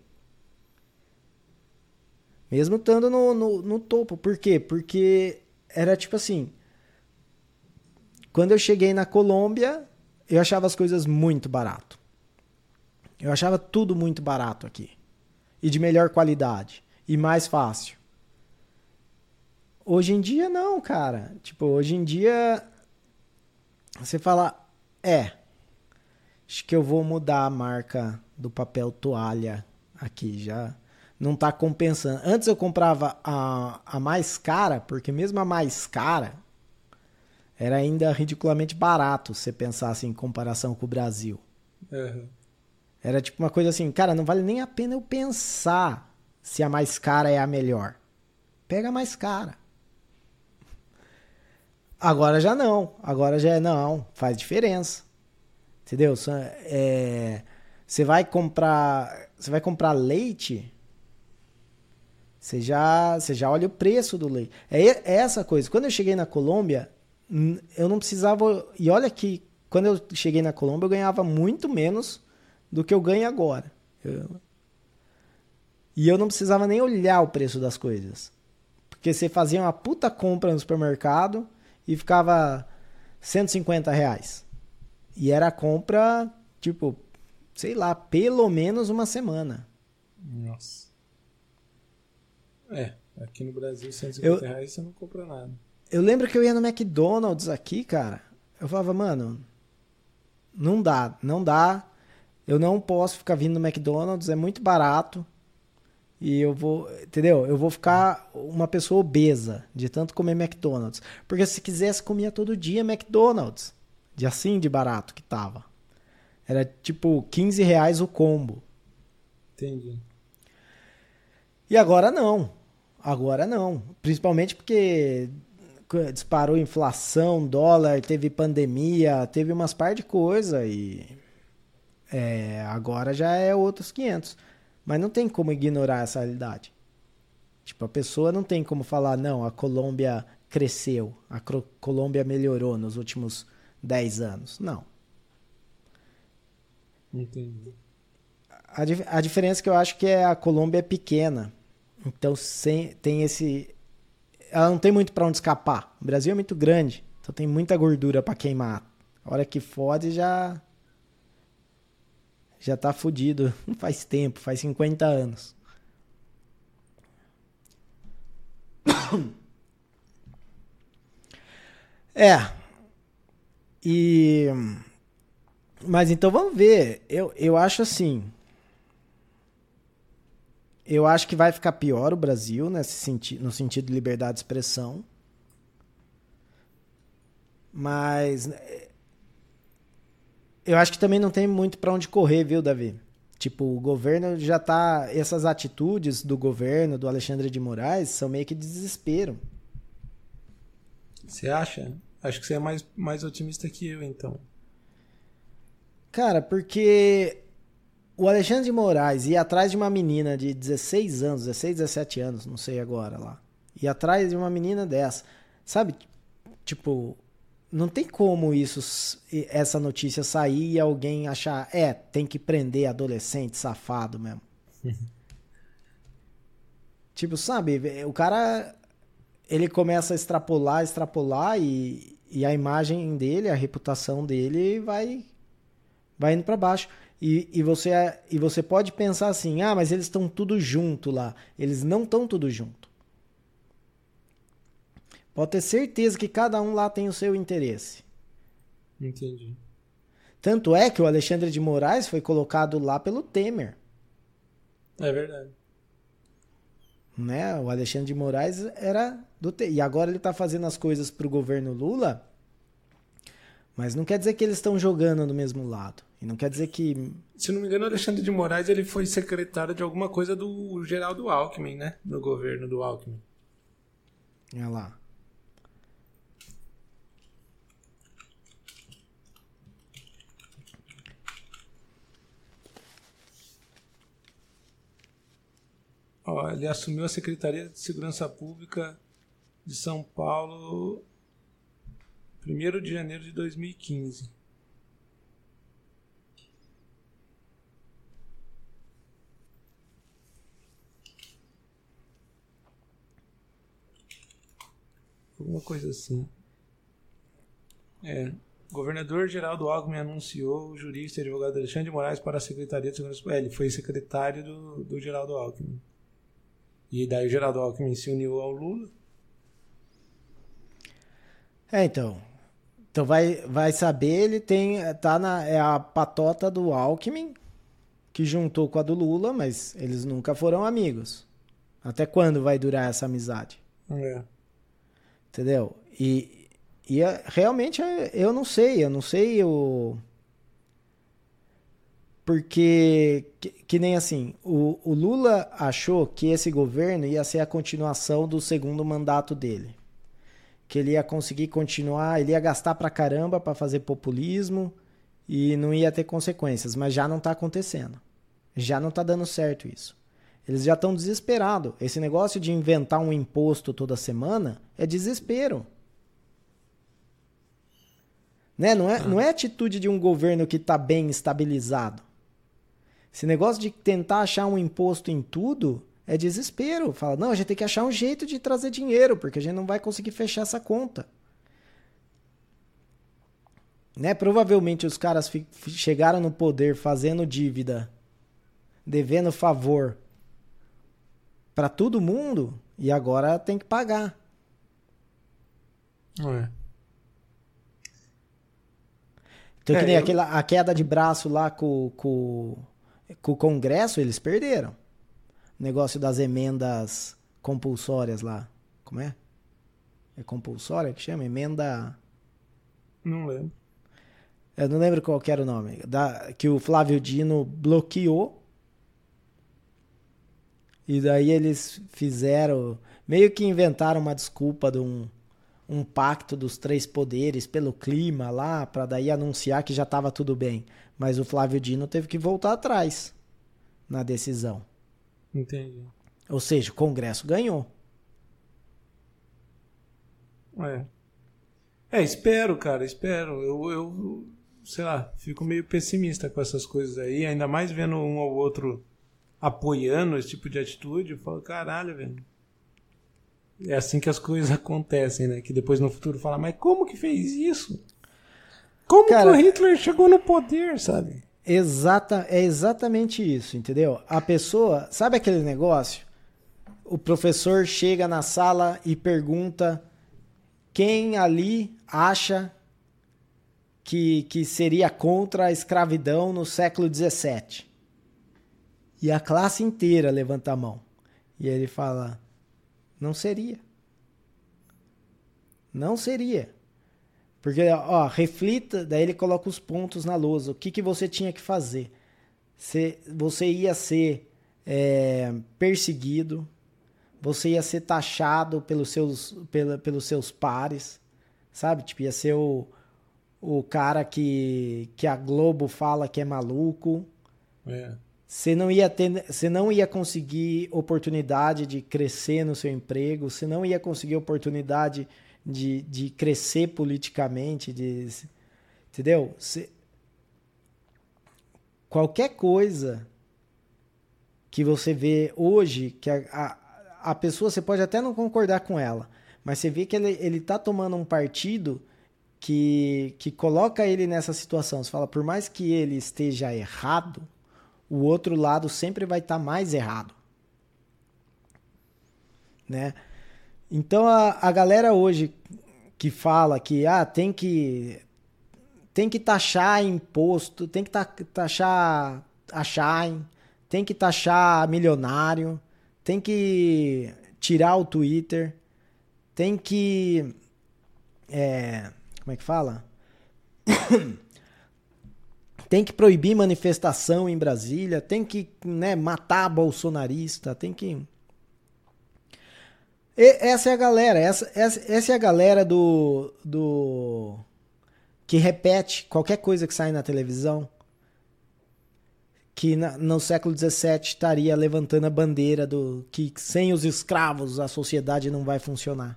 Mesmo estando no topo. Por quê? Porque era tipo assim, quando eu cheguei na Colômbia, eu achava as coisas muito barato. Eu achava tudo muito barato aqui. E de melhor qualidade. E mais fácil. Hoje em dia, não, cara. Tipo, hoje em dia, você fala, acho que eu vou mudar a marca do papel toalha aqui. Já não tá compensando. Antes eu comprava a mais cara, porque mesmo a mais cara era ainda ridiculamente barato, se você pensasse em comparação com o Brasil. Uhum. Era tipo uma coisa assim, cara, não vale nem a pena eu pensar se a mais cara é a melhor. Pega a mais cara. Agora já não. Agora já não. Faz diferença. Entendeu? Você vai comprar leite, você já olha o preço do leite. É essa coisa. Quando eu cheguei na Colômbia, eu não precisava... E olha que quando eu cheguei na Colômbia, eu ganhava muito menos do que eu ganho agora. E eu não precisava nem olhar o preço das coisas. Porque você fazia uma puta compra no supermercado e ficava R$150. E era compra, tipo, sei lá, pelo menos uma semana. Nossa. Aqui no Brasil, R$150 você não compra nada. Eu lembro que eu ia no McDonald's aqui, cara. Eu falava, mano, não dá. Eu não posso ficar vindo no McDonald's, é muito barato. E eu vou, entendeu? Eu vou ficar uma pessoa obesa de tanto comer McDonald's. Porque se quisesse, comia todo dia McDonald's. De assim de barato que tava. Era tipo R$15 o combo. Entendi. E agora não. Agora não. Principalmente porque disparou inflação, dólar, teve pandemia, teve umas par de coisa e agora já é outros 500. Mas não tem como ignorar essa realidade. Tipo, a pessoa não tem como falar, não, a Colômbia cresceu, a Colômbia melhorou nos últimos 10 anos. Não. Entendi. A diferença que eu acho que a Colômbia é pequena. Então tem esse... Ela não tem muito para onde escapar. O Brasil é muito grande, então tem muita gordura para queimar. A hora que fode já tá fudido. Faz tempo, faz 50 anos. Mas então vamos ver. Eu acho assim. Eu acho que vai ficar pior o Brasil no sentido de liberdade de expressão. Mas eu acho que também não tem muito para onde correr, viu, Davi? Tipo, o governo já tá... Essas atitudes do governo, do Alexandre de Moraes, são meio que desespero. Você acha? Acho que você é mais otimista que eu, então. Cara, porque o Alexandre de Moraes ia atrás de uma menina de 16 anos, 16, 17 anos, não sei agora lá. Ia atrás de uma menina dessa. Sabe? Tipo, não tem como essa notícia sair e alguém achar, tem que prender adolescente safado mesmo. Tipo, sabe? O cara, ele começa a extrapolar e a imagem dele, a reputação dele vai indo pra baixo. E você pode pensar assim, mas eles estão tudo junto lá. Eles não estão tudo junto. Pode ter certeza que cada um lá tem o seu interesse. Entendi. Tanto é que o Alexandre de Moraes foi colocado lá pelo Temer. É verdade. Né? O Alexandre de Moraes era do Temer. E agora ele está fazendo as coisas para o governo Lula, mas não quer dizer que eles estão jogando no mesmo lado. E não quer dizer que... Se não me engano, o Alexandre de Moraes ele foi secretário de alguma coisa do Geraldo Alckmin, né? No governo do Alckmin. Olha lá. Ele assumiu a Secretaria de Segurança Pública de São Paulo 1º de janeiro de 2015. Alguma coisa assim. Governador Geraldo Alckmin anunciou o jurista e advogado Alexandre de Moraes para a Secretaria de Segurança Pública. Ele foi secretário do Geraldo Alckmin. E daí o Geraldo Alckmin se uniu ao Lula. Então vai saber, ele é a patota do Alckmin, que juntou com a do Lula, mas eles nunca foram amigos. Até quando vai durar essa amizade? Entendeu? E realmente eu não sei porque que nem assim, o Lula achou que esse governo ia ser a continuação do segundo mandato dele. Que ele ia conseguir continuar, ele ia gastar pra caramba pra fazer populismo e não ia ter consequências, mas já não tá acontecendo. Já não tá dando certo isso. Eles já estão desesperados. Esse negócio de inventar um imposto toda semana é desespero. Né? Não é atitude de um governo que tá bem estabilizado. Esse negócio de tentar achar um imposto em tudo é desespero. Fala, não, a gente tem que achar um jeito de trazer dinheiro, porque a gente não vai conseguir fechar essa conta. Né? Provavelmente os caras chegaram no poder fazendo dívida, devendo favor para todo mundo e agora tem que pagar. Então, que nem a queda de braço lá com o Congresso, eles perderam. O negócio das emendas compulsórias lá. Como é? É compulsória que chama? Emenda... Não lembro. Eu não lembro qual que era o nome. Que o Flávio Dino bloqueou. E daí eles fizeram... Meio que inventaram uma desculpa de um um pacto dos 3 poderes pelo clima lá, para daí anunciar que já estava tudo bem. Mas o Flávio Dino teve que voltar atrás na decisão. Entendi. Ou seja, o Congresso ganhou. Espero, cara, espero. Eu, sei lá, fico meio pessimista com essas coisas aí, ainda mais vendo um ou outro apoiando esse tipo de atitude. Eu falo, caralho, velho. É assim que as coisas acontecem, né? Que depois no futuro fala, mas como que fez isso? Como que o Hitler chegou no poder, sabe? É exatamente isso, entendeu? A pessoa, sabe aquele negócio? O professor chega na sala e pergunta quem ali acha que seria contra a escravidão no século XVII. E a classe inteira levanta a mão. E ele fala, não seria. Não seria. Porque, ó, reflita, daí ele coloca os pontos na lousa. O que você tinha que fazer? Você ia ser perseguido, você ia ser taxado pelos seus pares, sabe? Tipo, ia ser o cara que a Globo fala que é maluco. Você não ia conseguir oportunidade de crescer no seu emprego, você não ia conseguir oportunidade de crescer politicamente, entendeu? Qualquer coisa que você vê hoje, que a pessoa, você pode até não concordar com ela, mas você vê que ele tá tomando um partido que coloca ele nessa situação. Você fala, por mais que ele esteja errado, o outro lado sempre vai estar mais errado, né? Então a galera hoje que fala que tem que taxar imposto, tem que taxar a Shine, tem que taxar milionário, tem que tirar o Twitter, tem que como é que fala? Tem que proibir manifestação em Brasília, tem que, né, matar bolsonarista, tem que... Essa é a galera, essa é a galera do que repete qualquer coisa que sai na televisão, que no século XVII estaria levantando a bandeira do que sem os escravos a sociedade não vai funcionar.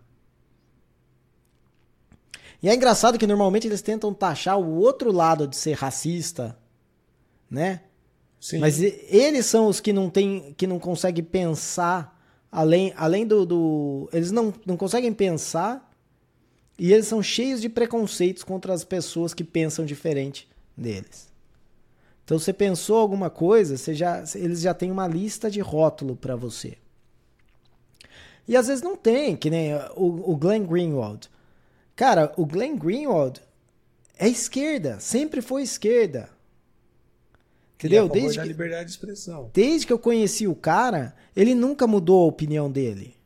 E é engraçado que normalmente eles tentam taxar o outro lado de ser racista, né? Sim. Mas eles são os que não conseguem pensar além do... Eles não conseguem pensar e eles são cheios de preconceitos contra as pessoas que pensam diferente deles. Então, você pensou alguma coisa, eles já têm uma lista de rótulo para você. E às vezes não tem, que nem o Glenn Greenwald. Cara, o Glenn Greenwald é esquerda, sempre foi esquerda. Entendeu? Desde da liberdade de expressão. Desde que eu conheci o cara, ele nunca mudou a opinião dele.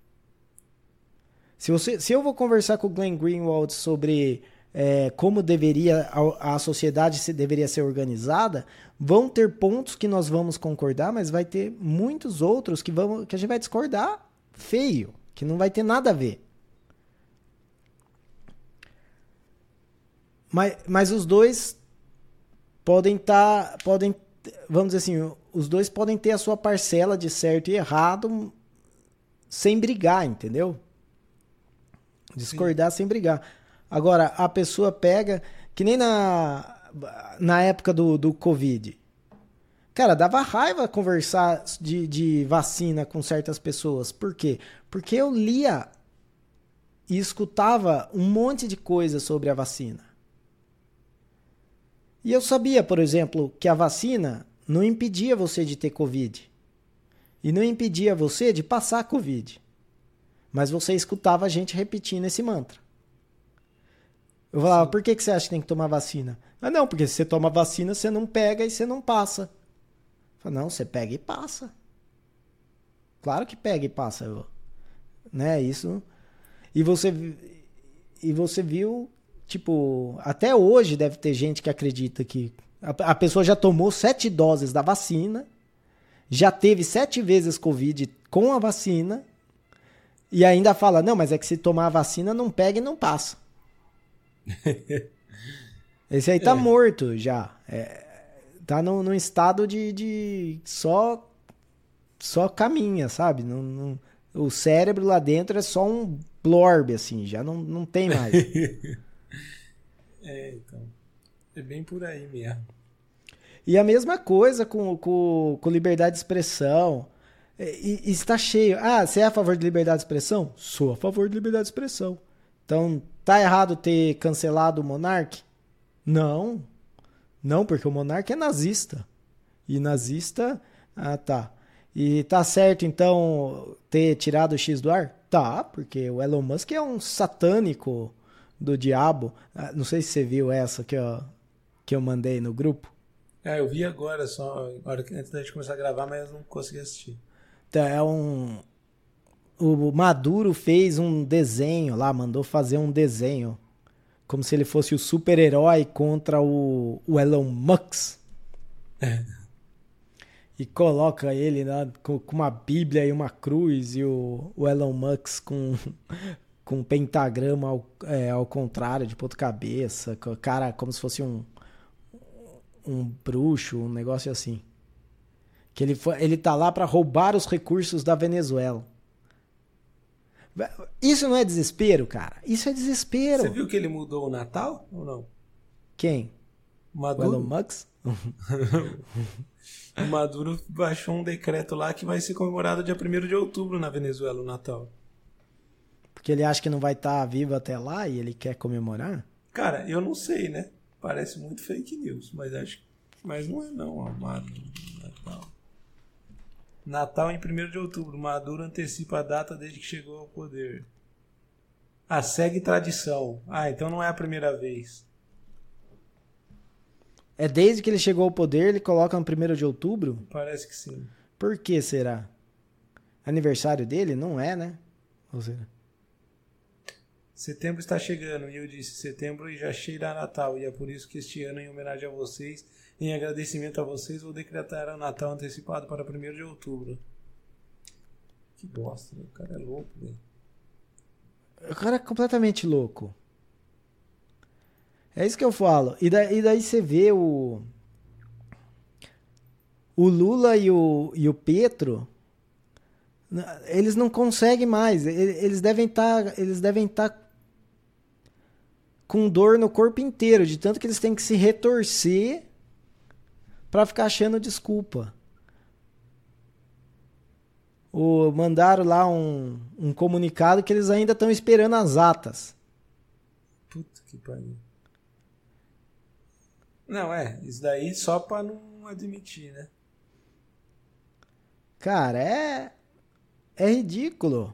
Se eu vou conversar com o Glenn Greenwald sobre como a sociedade deveria ser organizada, vão ter pontos que nós vamos concordar, mas vai ter muitos outros que a gente vai discordar feio, que não vai ter nada a ver. Mas os dois vamos dizer assim, os dois podem ter a sua parcela de certo e errado sem brigar, entendeu? Discordar sem brigar. Agora, a pessoa pega, que nem na época do Covid. Cara, dava raiva conversar de vacina com certas pessoas. Por quê? Porque eu lia e escutava um monte de coisa sobre a vacina. E eu sabia, por exemplo, que a vacina não impedia você de ter Covid. E não impedia você de passar Covid. Mas você escutava a gente repetindo esse mantra. Eu falava, Por que você acha que tem que tomar vacina? Não, porque se você toma vacina, você não pega e você não passa. Eu falei, não, você pega e passa. Claro que pega e passa. Né, isso. E você viu... Tipo, até hoje deve ter gente que acredita que a pessoa já tomou 7 doses da vacina, já teve 7 vezes Covid com a vacina, E ainda fala, não, mas é que se tomar a vacina não pega e não passa. Esse aí tá morto já. Tá num estado de só caminha, sabe? O cérebro lá dentro é só um blorb, assim, já não tem mais. Então. É bem por aí mesmo. E a mesma coisa com liberdade de expressão. E está cheio. Ah, você é a favor de liberdade de expressão? Sou a favor de liberdade de expressão. Então, tá errado ter cancelado o Monark? Não. Não, porque o Monark é nazista. E nazista... Ah, tá. E tá certo, então, ter tirado o X do ar? Tá, porque o Elon Musk é um satânico do diabo. Ah, não sei se você viu essa que eu mandei no grupo. Eu vi agora, só antes da gente começar a gravar, mas eu não consegui assistir. Então, o Maduro fez um desenho lá, mandou fazer um desenho, como se ele fosse o super-herói contra o Elon Musk. E coloca ele lá com uma bíblia e uma cruz, e o Elon Musk com um pentagrama ao contrário, de ponta-cabeça, com o cara como se fosse um bruxo, um negócio assim. Que ele tá lá para roubar os recursos da Venezuela. Isso não é desespero, cara? Isso é desespero. Você viu que ele mudou o Natal ou não? Quem? Maduro? O Elon Musk? O Maduro baixou um decreto lá que vai ser comemorado dia 1º de outubro na Venezuela, o Natal. Porque ele acha que não vai estar vivo até lá e ele quer comemorar? Cara, eu não sei, né? Parece muito fake news, mas não é não, ó. Natal em 1º de outubro. Maduro antecipa a data desde que chegou ao poder. Segue tradição. Então não é a primeira vez. É desde que ele chegou ao poder, ele coloca no 1º de outubro? Parece que sim. Por que será? Aniversário dele? Não é, né? Ou seja... Setembro está chegando, e eu disse, setembro já cheira a Natal, e é por isso que este ano, em homenagem a vocês, em agradecimento a vocês, vou decretar o Natal antecipado para 1º de outubro. Que bosta, né? O cara é louco, velho. O cara é completamente louco. É isso que eu falo. E daí você vê o Lula e o Petro, eles não conseguem mais. Eles devem estar com dor no corpo inteiro, de tanto que eles têm que se retorcer para ficar achando desculpa. Mandaram lá um comunicado que eles ainda estão esperando as atas. Puta que pariu. Não, isso daí só pra não admitir, né? Cara, é ridículo.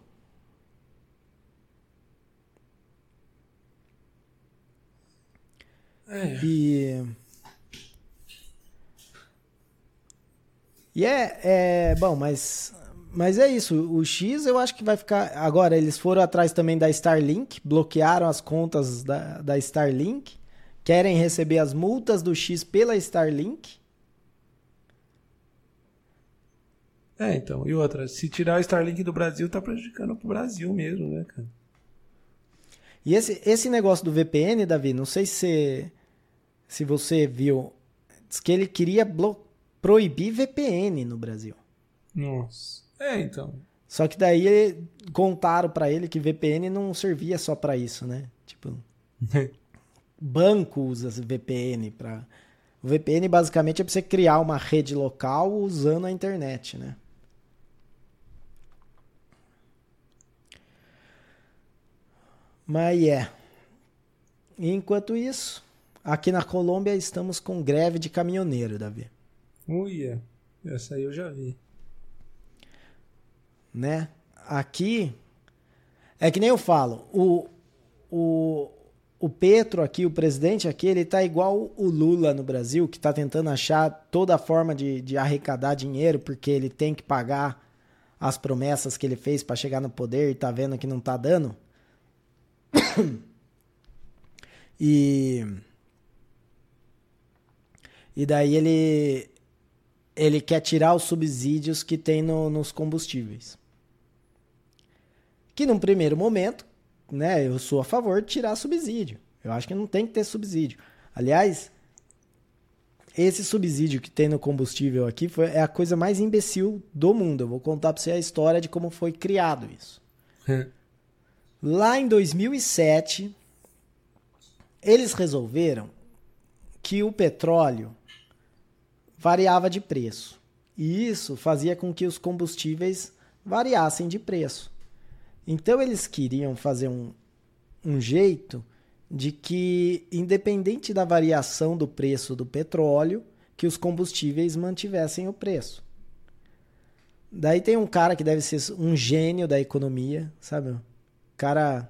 Bom, mas é isso. O X eu acho que vai ficar... Agora, eles foram atrás também da Starlink, bloquearam as contas da Starlink, querem receber as multas do X pela Starlink. Então. E outra, se tirar o Starlink do Brasil, tá prejudicando pro Brasil mesmo, né, cara? E esse negócio do VPN, Davi, não sei se você viu, diz que ele queria proibir VPN no Brasil. Nossa. Então. Só que daí contaram pra ele que VPN não servia só pra isso, né? Tipo, banco usa VPN pra... O VPN basicamente é pra você criar uma rede local usando a internet, né? Mas enquanto isso, aqui na Colômbia estamos com greve de caminhoneiro, Davi. Uia, essa aí eu já vi. Né? Aqui, é que nem eu falo, o Petro aqui, o presidente aqui, ele tá igual o Lula no Brasil, que tá tentando achar toda forma de arrecadar dinheiro, porque ele tem que pagar as promessas que ele fez para chegar no poder e tá vendo que não tá dando. E daí ele quer tirar os subsídios que tem nos combustíveis. Que num primeiro momento, né, eu sou a favor de tirar subsídio. Eu acho que não tem que ter subsídio. Aliás, esse subsídio que tem no combustível aqui é a coisa mais imbecil do mundo. Eu vou contar para você a história de como foi criado isso. Lá em 2007, eles resolveram que o petróleo variava de preço. E isso fazia com que os combustíveis variassem de preço. Então eles queriam fazer um jeito de que, independente da variação do preço do petróleo, que os combustíveis mantivessem o preço. Daí tem um cara que deve ser um gênio da economia, sabe? O cara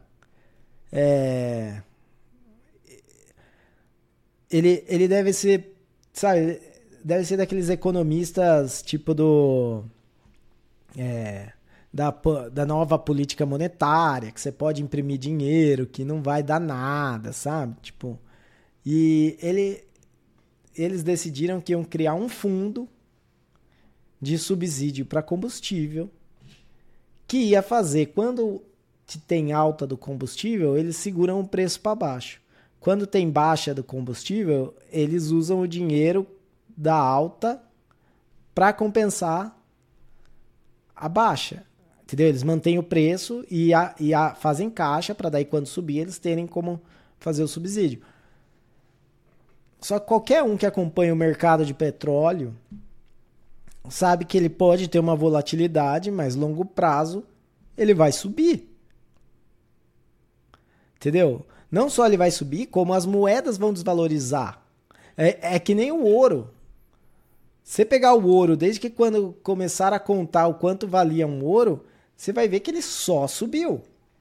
ele deve ser, sabe? Deve ser daqueles economistas tipo da nova política monetária, que você pode imprimir dinheiro, que não vai dar nada, sabe? Tipo, e eles decidiram que iam criar um fundo de subsídio para combustível que ia fazer, quando tem alta do combustível, eles seguram o preço para baixo. Quando tem baixa do combustível, eles usam o dinheiro da alta para compensar a baixa. Entendeu? Eles mantêm o preço e fazem caixa para daí quando subir eles terem como fazer o subsídio. Só que qualquer um que acompanha o mercado de petróleo sabe que ele pode ter uma volatilidade, mas longo prazo ele vai subir. Entendeu? Não só ele vai subir, como as moedas vão desvalorizar. É que nem o ouro. Você pegar o ouro, desde que quando começaram a contar o quanto valia um ouro, você vai ver que ele só subiu.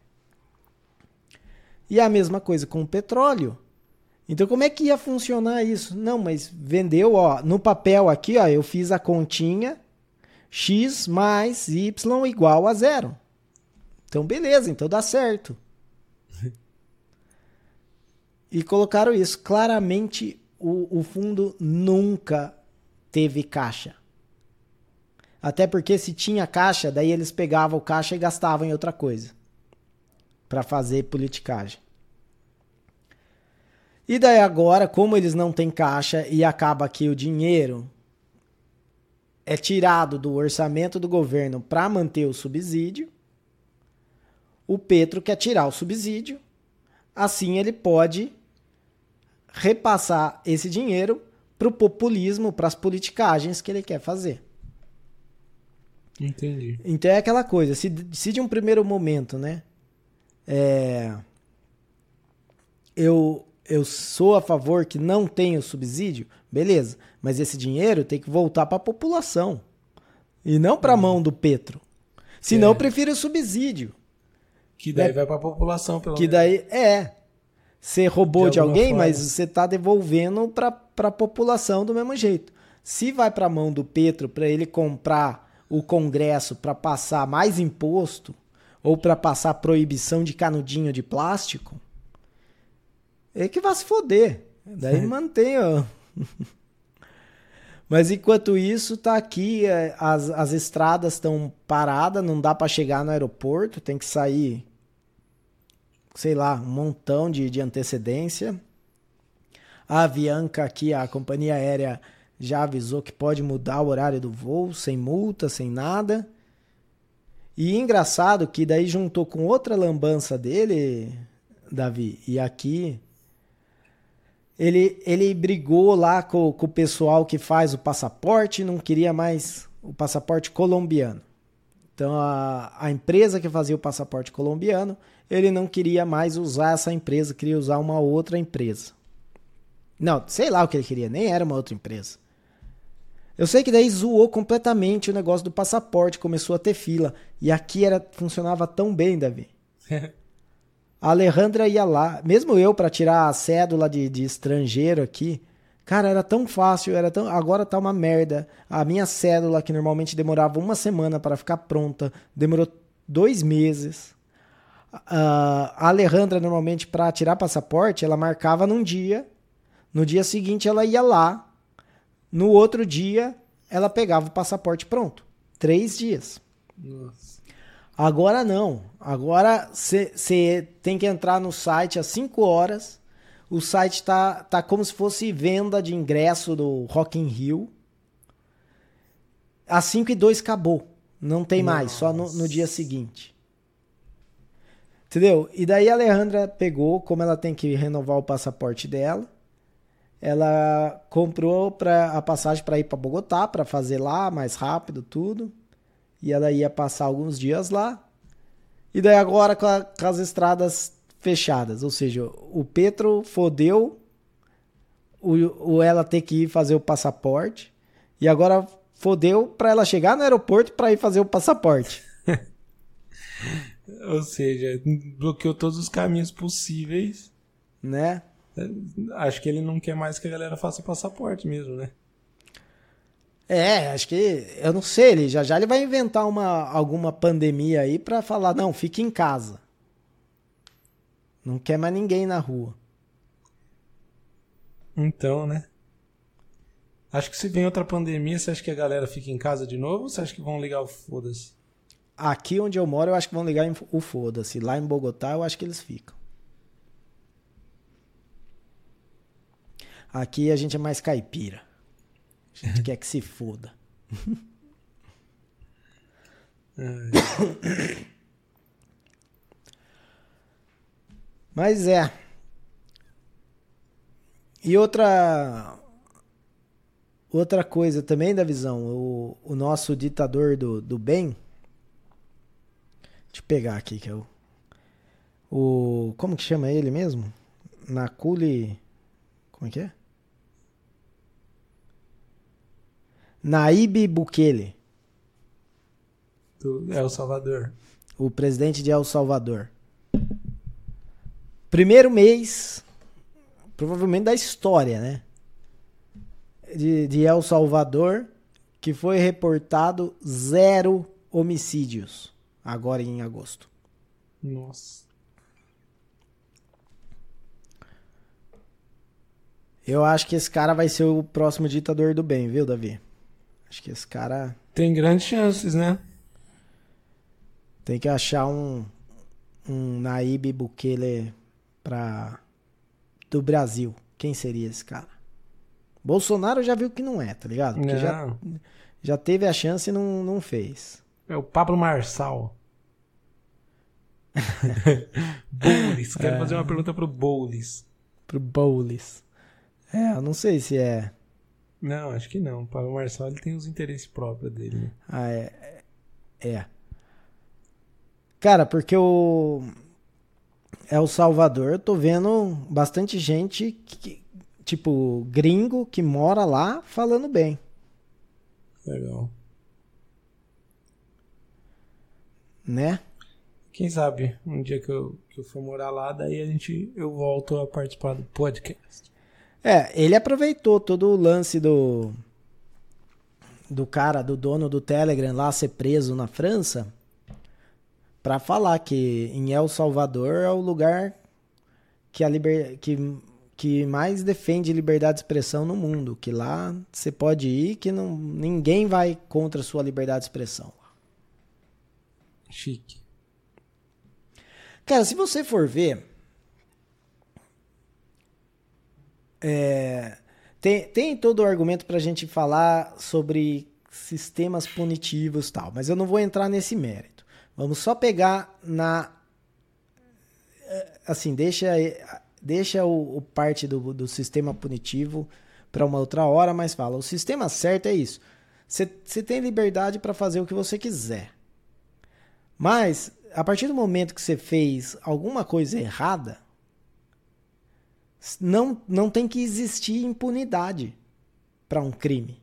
E a mesma coisa com o petróleo. Então como é que ia funcionar isso? Não, mas vendeu, ó, no papel aqui, ó, eu fiz a continha X mais Y igual a 0. Então beleza, então dá certo. E colocaram isso. Claramente o fundo nunca teve caixa. Até porque se tinha caixa, daí eles pegavam o caixa e gastavam em outra coisa. Para fazer politicagem. E daí agora, como eles não têm caixa e acaba que o dinheiro é tirado do orçamento do governo para manter o subsídio, o Petro quer tirar o subsídio, assim ele pode repassar esse dinheiro para o populismo, para as politicagens que ele quer fazer. Entendi. Então é aquela coisa, se de um primeiro momento, né, eu sou a favor que não tenha o subsídio, beleza, mas esse dinheiro tem que voltar para a população e não para a mão do Petro. Senão eu prefiro o subsídio. Que daí vai para a população, pelo menos. Que daí você roubou de alguém, forma. Mas você está devolvendo para a população do mesmo jeito. Se vai para a mão do Petro para ele comprar o Congresso para passar mais imposto ou para passar proibição de canudinho de plástico, é que vai se foder. Daí mantém, ó. Mas enquanto isso, tá aqui, as estradas estão paradas, não dá para chegar no aeroporto, tem que sair, sei lá, um montão de antecedência. A Avianca aqui, a companhia aérea, já avisou que pode mudar o horário do voo, sem multa, sem nada. E engraçado que daí juntou com outra lambança dele, Davi, e aqui ele brigou lá com o pessoal que faz o passaporte, não queria mais o passaporte colombiano. Então a empresa que fazia o passaporte colombiano, ele não queria mais usar essa empresa, queria usar uma outra empresa. Não, sei lá o que ele queria, nem era uma outra empresa. Eu sei que daí zoou completamente o negócio do passaporte, começou a ter fila. E aqui funcionava tão bem, Davi. A Alejandra ia lá, mesmo eu para tirar a cédula de estrangeiro aqui, cara, era tão fácil, agora tá uma merda. A minha cédula, que normalmente demorava 1 semana para ficar pronta, demorou 2 meses. A Alejandra, normalmente, para tirar passaporte, ela marcava num dia, no dia seguinte ela ia lá, no outro dia ela pegava o passaporte pronto. 3 dias. Nossa. Agora não. Agora você tem que entrar no site às 5 horas. O site tá como se fosse venda de ingresso do Rock in Rio. Às 5:02 acabou. Não tem mais, só no dia seguinte. Entendeu? E daí a Alejandra pegou, como ela tem que renovar o passaporte dela, ela comprou a passagem para ir para Bogotá, para fazer lá mais rápido tudo. E ela ia passar alguns dias lá. E daí agora com as estradas fechadas. Ou seja, o Petro fodeu ela ter que ir fazer o passaporte. E agora fodeu para ela chegar no aeroporto para ir fazer o passaporte. Ou seja, bloqueou todos os caminhos possíveis. Né? Acho que ele não quer mais que a galera faça passaporte mesmo, né? Acho que, eu não sei, ele já ele vai inventar alguma pandemia aí pra falar, não, fique em casa. Não quer mais ninguém na rua. Então, né? Acho que se vem outra pandemia, você acha que a galera fica em casa de novo ou você acha que vão ligar o foda-se? Aqui onde eu moro, eu acho que vão ligar o foda-se. Lá em Bogotá, eu acho que eles ficam. Aqui a gente é mais caipira. A gente quer que se foda. Mas é. E outra coisa também da visão, o nosso ditador do bem. Deixa eu pegar aqui que é como que chama ele mesmo? Nakuli. Como é que é? Nayib Bukele. Do El Salvador. O presidente de El Salvador. Primeiro mês, provavelmente da história, né? De El Salvador, que foi reportado 0 homicídios, agora em agosto. Nossa. Eu acho que esse cara vai ser o próximo ditador do bem, viu, Davi? Acho que esse cara... Tem grandes chances, né? Tem que achar um Nayib Bukele do Brasil. Quem seria esse cara? Bolsonaro já viu que não é, tá ligado? Porque já teve a chance e não fez. É o Pablo Marçal. Boulos. Quero fazer uma pergunta pro Boulos. Pro Boulos. Eu não sei se é... Não, acho que não. O Pablo Marçal ele tem os interesses próprios dele. Né? É. Cara, porque El Salvador, eu tô vendo bastante gente, tipo, gringo, que mora lá, falando bem. Legal. Né? Quem sabe, um dia que eu for morar lá, daí eu volto a participar do podcast. Ele aproveitou todo o lance do cara, do dono do Telegram lá ser preso na França, pra falar que em El Salvador é o lugar que mais defende liberdade de expressão no mundo, que lá você pode ir que ninguém vai contra a sua liberdade de expressão. Chique. Cara, se você for ver, tem todo o argumento pra gente falar sobre sistemas punitivos e tal, mas eu não vou entrar nesse mérito. Vamos só pegar assim, deixa o parte do sistema punitivo para uma outra hora, mas fala, o sistema certo é isso. Você tem liberdade para fazer o que você quiser. Mas, a partir do momento que você fez alguma coisa errada, não tem que existir impunidade para um crime.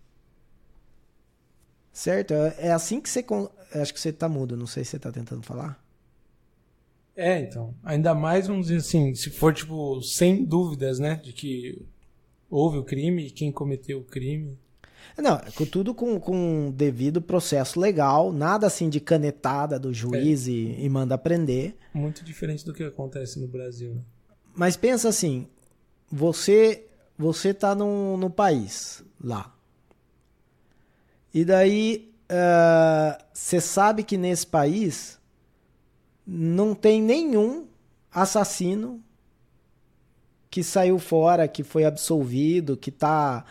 Certo? É assim que você... Acho que você tá mudo, não sei se você tá tentando falar. Então. Ainda mais, vamos dizer assim, se for, tipo, sem dúvidas, né? De que houve o crime e quem cometeu o crime. Não, tudo com devido processo legal, nada assim de canetada do juiz e manda prender. Muito diferente do que acontece no Brasil, né? Mas pensa assim, você tá no país lá. E daí você sabe que nesse país não tem nenhum assassino que saiu fora, que foi absolvido, que tá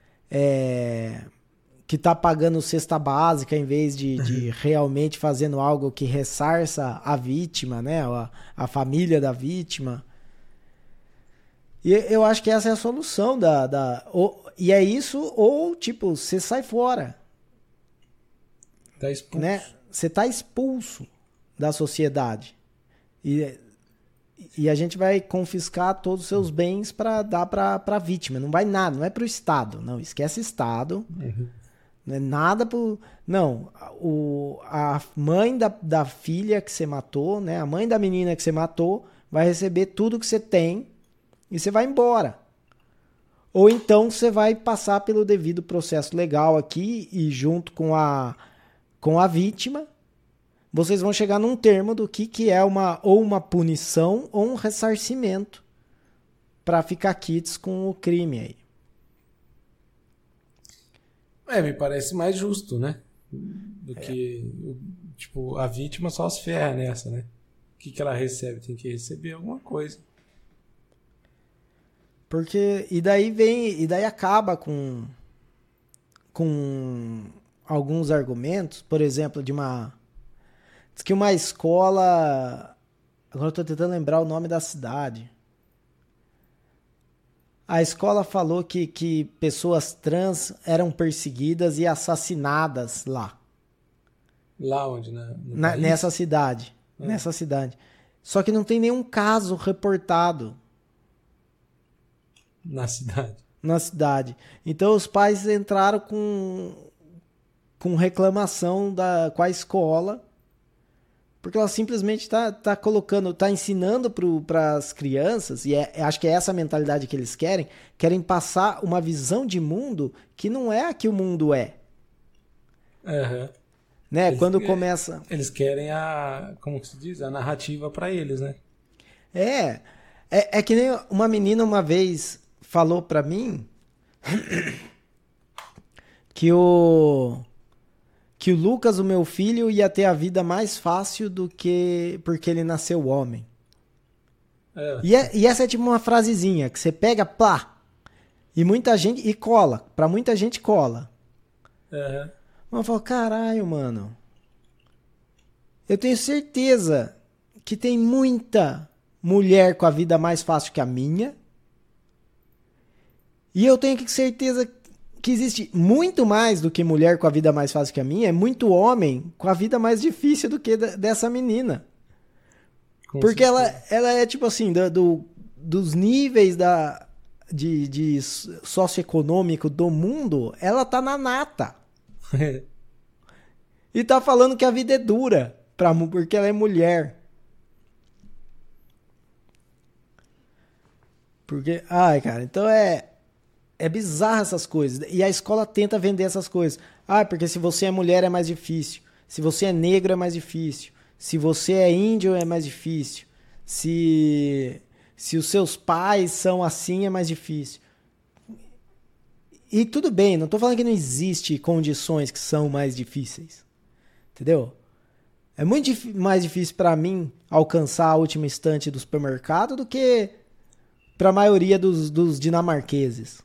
pagando cesta básica em vez de realmente fazendo algo que ressarça a vítima, né? A família da vítima. E eu acho que essa é a solução e é isso, ou tipo, você sai fora. Tá expulso. Né? Você tá expulso da sociedade. E a gente vai confiscar todos os seus bens para dar para a vítima. Não vai nada, não é para o Estado. Não, esquece Estado. Não é nada pro... Não, a mãe da filha que você matou, né? A mãe da menina que você matou vai receber tudo que você tem e você vai embora. Ou então você vai passar pelo devido processo legal aqui e junto com a vítima, vocês vão chegar num termo do que é ou uma punição ou um ressarcimento para ficar quites com o crime aí. Me parece mais justo, né? Do que, tipo, a vítima só se ferra nessa, né? O que ela recebe? Tem que receber alguma coisa. Porque, e daí acaba com alguns argumentos, por exemplo, diz que uma escola, agora eu tô tentando lembrar o nome da cidade. A escola falou que pessoas trans eram perseguidas e assassinadas lá. Lá onde? Nessa cidade. Nessa cidade. Só que não tem nenhum caso reportado. Na cidade. Na cidade. Então os pais entraram com reclamação com a escola, porque ela simplesmente tá colocando, tá ensinando para as crianças, e acho que é essa a mentalidade que eles querem passar uma visão de mundo que não é a que o mundo é. Uhum. Né? Quando começa... Eles querem como que se diz? A narrativa para eles, né? É que nem uma menina uma vez falou para mim que o Lucas, o meu filho, ia ter a vida mais fácil do que porque ele nasceu homem. E essa é tipo uma frasezinha que você pega, plá, e muita gente, e cola. Pra muita gente cola. Uhum. Eu falo, caralho, mano. Eu tenho certeza que tem muita mulher com a vida mais fácil que a minha. E eu tenho certeza que existe muito mais do que mulher com a vida mais fácil que a minha, é muito homem com a vida mais difícil do que dessa menina. Porque ela é tipo assim, dos níveis de socioeconômico do mundo, ela tá na nata. E tá falando que a vida é dura, porque ela é mulher. Porque, cara, então é bizarro essas coisas. E a escola tenta vender essas coisas. Porque se você é mulher é mais difícil. Se você é negro é mais difícil. Se você é índio é mais difícil. Se os seus pais são assim é mais difícil. E tudo bem, não tô falando que não existe condições que são mais difíceis. Entendeu? É muito mais difícil para mim alcançar a última estante do supermercado do que para a maioria dos dinamarqueses.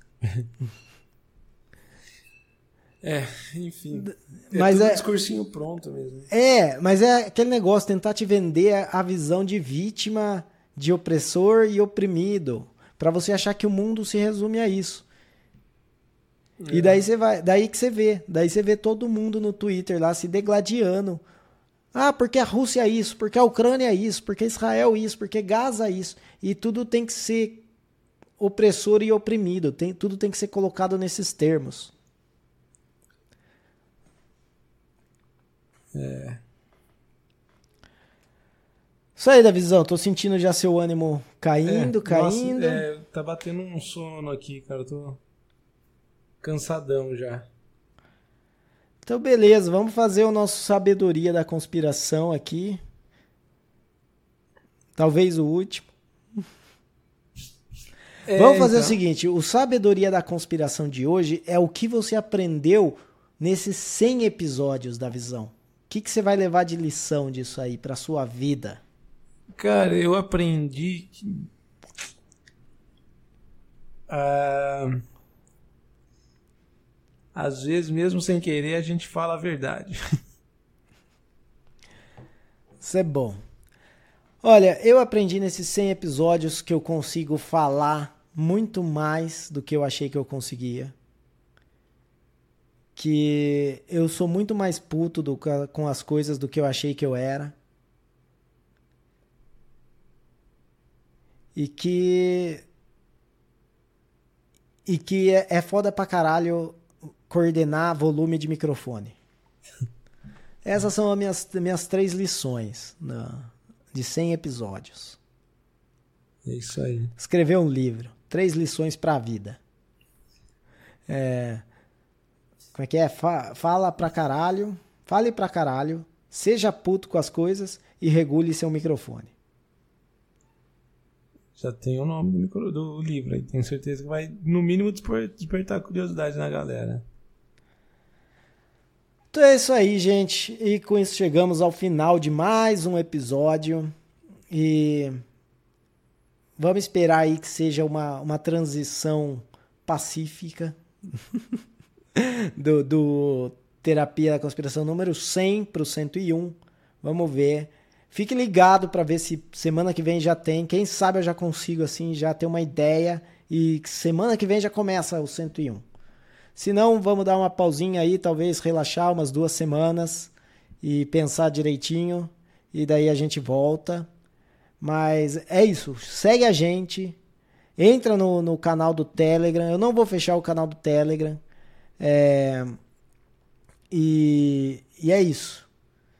Enfim. Mas tudo discursinho pronto mesmo. Mas é aquele negócio, tentar te vender a visão de vítima, de opressor e oprimido, para você achar que o mundo se resume a isso. E daí você vê todo mundo no Twitter lá se degladiando. Porque a Rússia é isso, porque a Ucrânia é isso, porque Israel é isso, porque Gaza é isso. E tudo tem que ser opressor e oprimido. Tudo tem que ser colocado nesses termos. Isso aí, Davizão. Tô sentindo já seu ânimo caindo. Nossa, tá batendo um sono aqui, cara. Eu tô cansadão já. Então, beleza. Vamos fazer o nosso Sabedoria da Conspiração aqui. Talvez o último. Vamos fazer o seguinte, o Sabedoria da Conspiração de hoje é o que você aprendeu nesses 100 episódios da Visão? O que você vai levar de lição disso aí pra sua vida? Cara, eu aprendi que às vezes, mesmo sem querer, a gente fala a verdade. Isso é bom. Olha, eu aprendi nesses 100 episódios que eu consigo falar muito mais do que eu achei que eu conseguia. Que eu sou muito mais puto com as coisas do que eu achei que eu era. E que é foda pra caralho coordenar volume de microfone. Essas são as minhas 3 lições de 100 episódios. É isso aí. Escrever um livro. 3 lições pra vida. Como é que é? Fale pra caralho, seja puto com as coisas e regule seu microfone. Já tem o nome do livro aí. Tenho certeza que vai, no mínimo, despertar curiosidade na galera. Então é isso aí, gente. E com isso chegamos ao final de mais um episódio. E vamos esperar aí que seja uma transição pacífica do Terapia da Conspiração número 100 para o 101. Vamos ver. Fique ligado para ver se semana que vem já tem. Quem sabe eu já consigo assim já ter uma ideia e semana que vem já começa o 101. Se não, vamos dar uma pausinha aí, talvez relaxar umas 2 semanas e pensar direitinho e daí a gente volta. Mas é isso, segue a gente, entra no canal do Telegram. Eu não vou fechar o canal do Telegram. E é isso.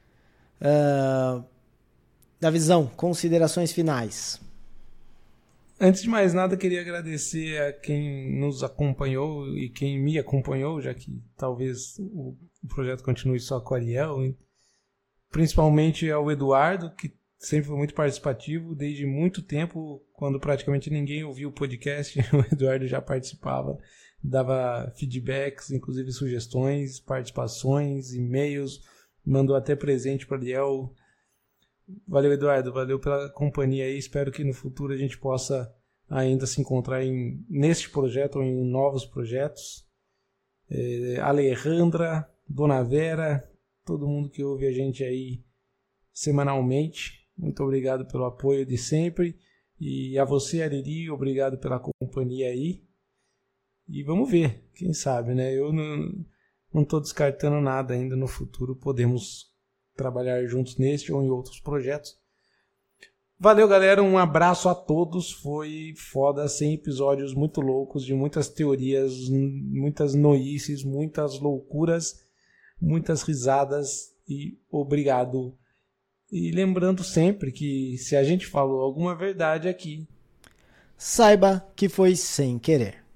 Da Visão, considerações finais. Antes de mais nada, queria agradecer a quem nos acompanhou e quem me acompanhou, já que talvez o projeto continue só com a Ariel, hein? Principalmente ao Eduardo, que sempre foi muito participativo, desde muito tempo, quando praticamente ninguém ouvia o podcast, o Eduardo já participava, dava feedbacks, inclusive sugestões, participações, e-mails, mandou até presente para a Ariel. Valeu, Eduardo, valeu pela companhia aí, espero que no futuro a gente possa ainda se encontrar neste projeto ou em novos projetos. Alejandra, Dona Vera, todo mundo que ouve a gente aí semanalmente, muito obrigado pelo apoio de sempre, e a você, Ariri, obrigado pela companhia aí, e vamos ver, quem sabe, né? Eu não estou descartando nada ainda, no futuro podemos trabalhar juntos neste ou em outros projetos. Valeu, galera, um abraço a todos, foi foda, 100 episódios muito loucos, de muitas teorias, muitas noices, muitas loucuras, muitas risadas, e obrigado. E lembrando sempre que se a gente falou alguma verdade aqui, saiba que foi sem querer.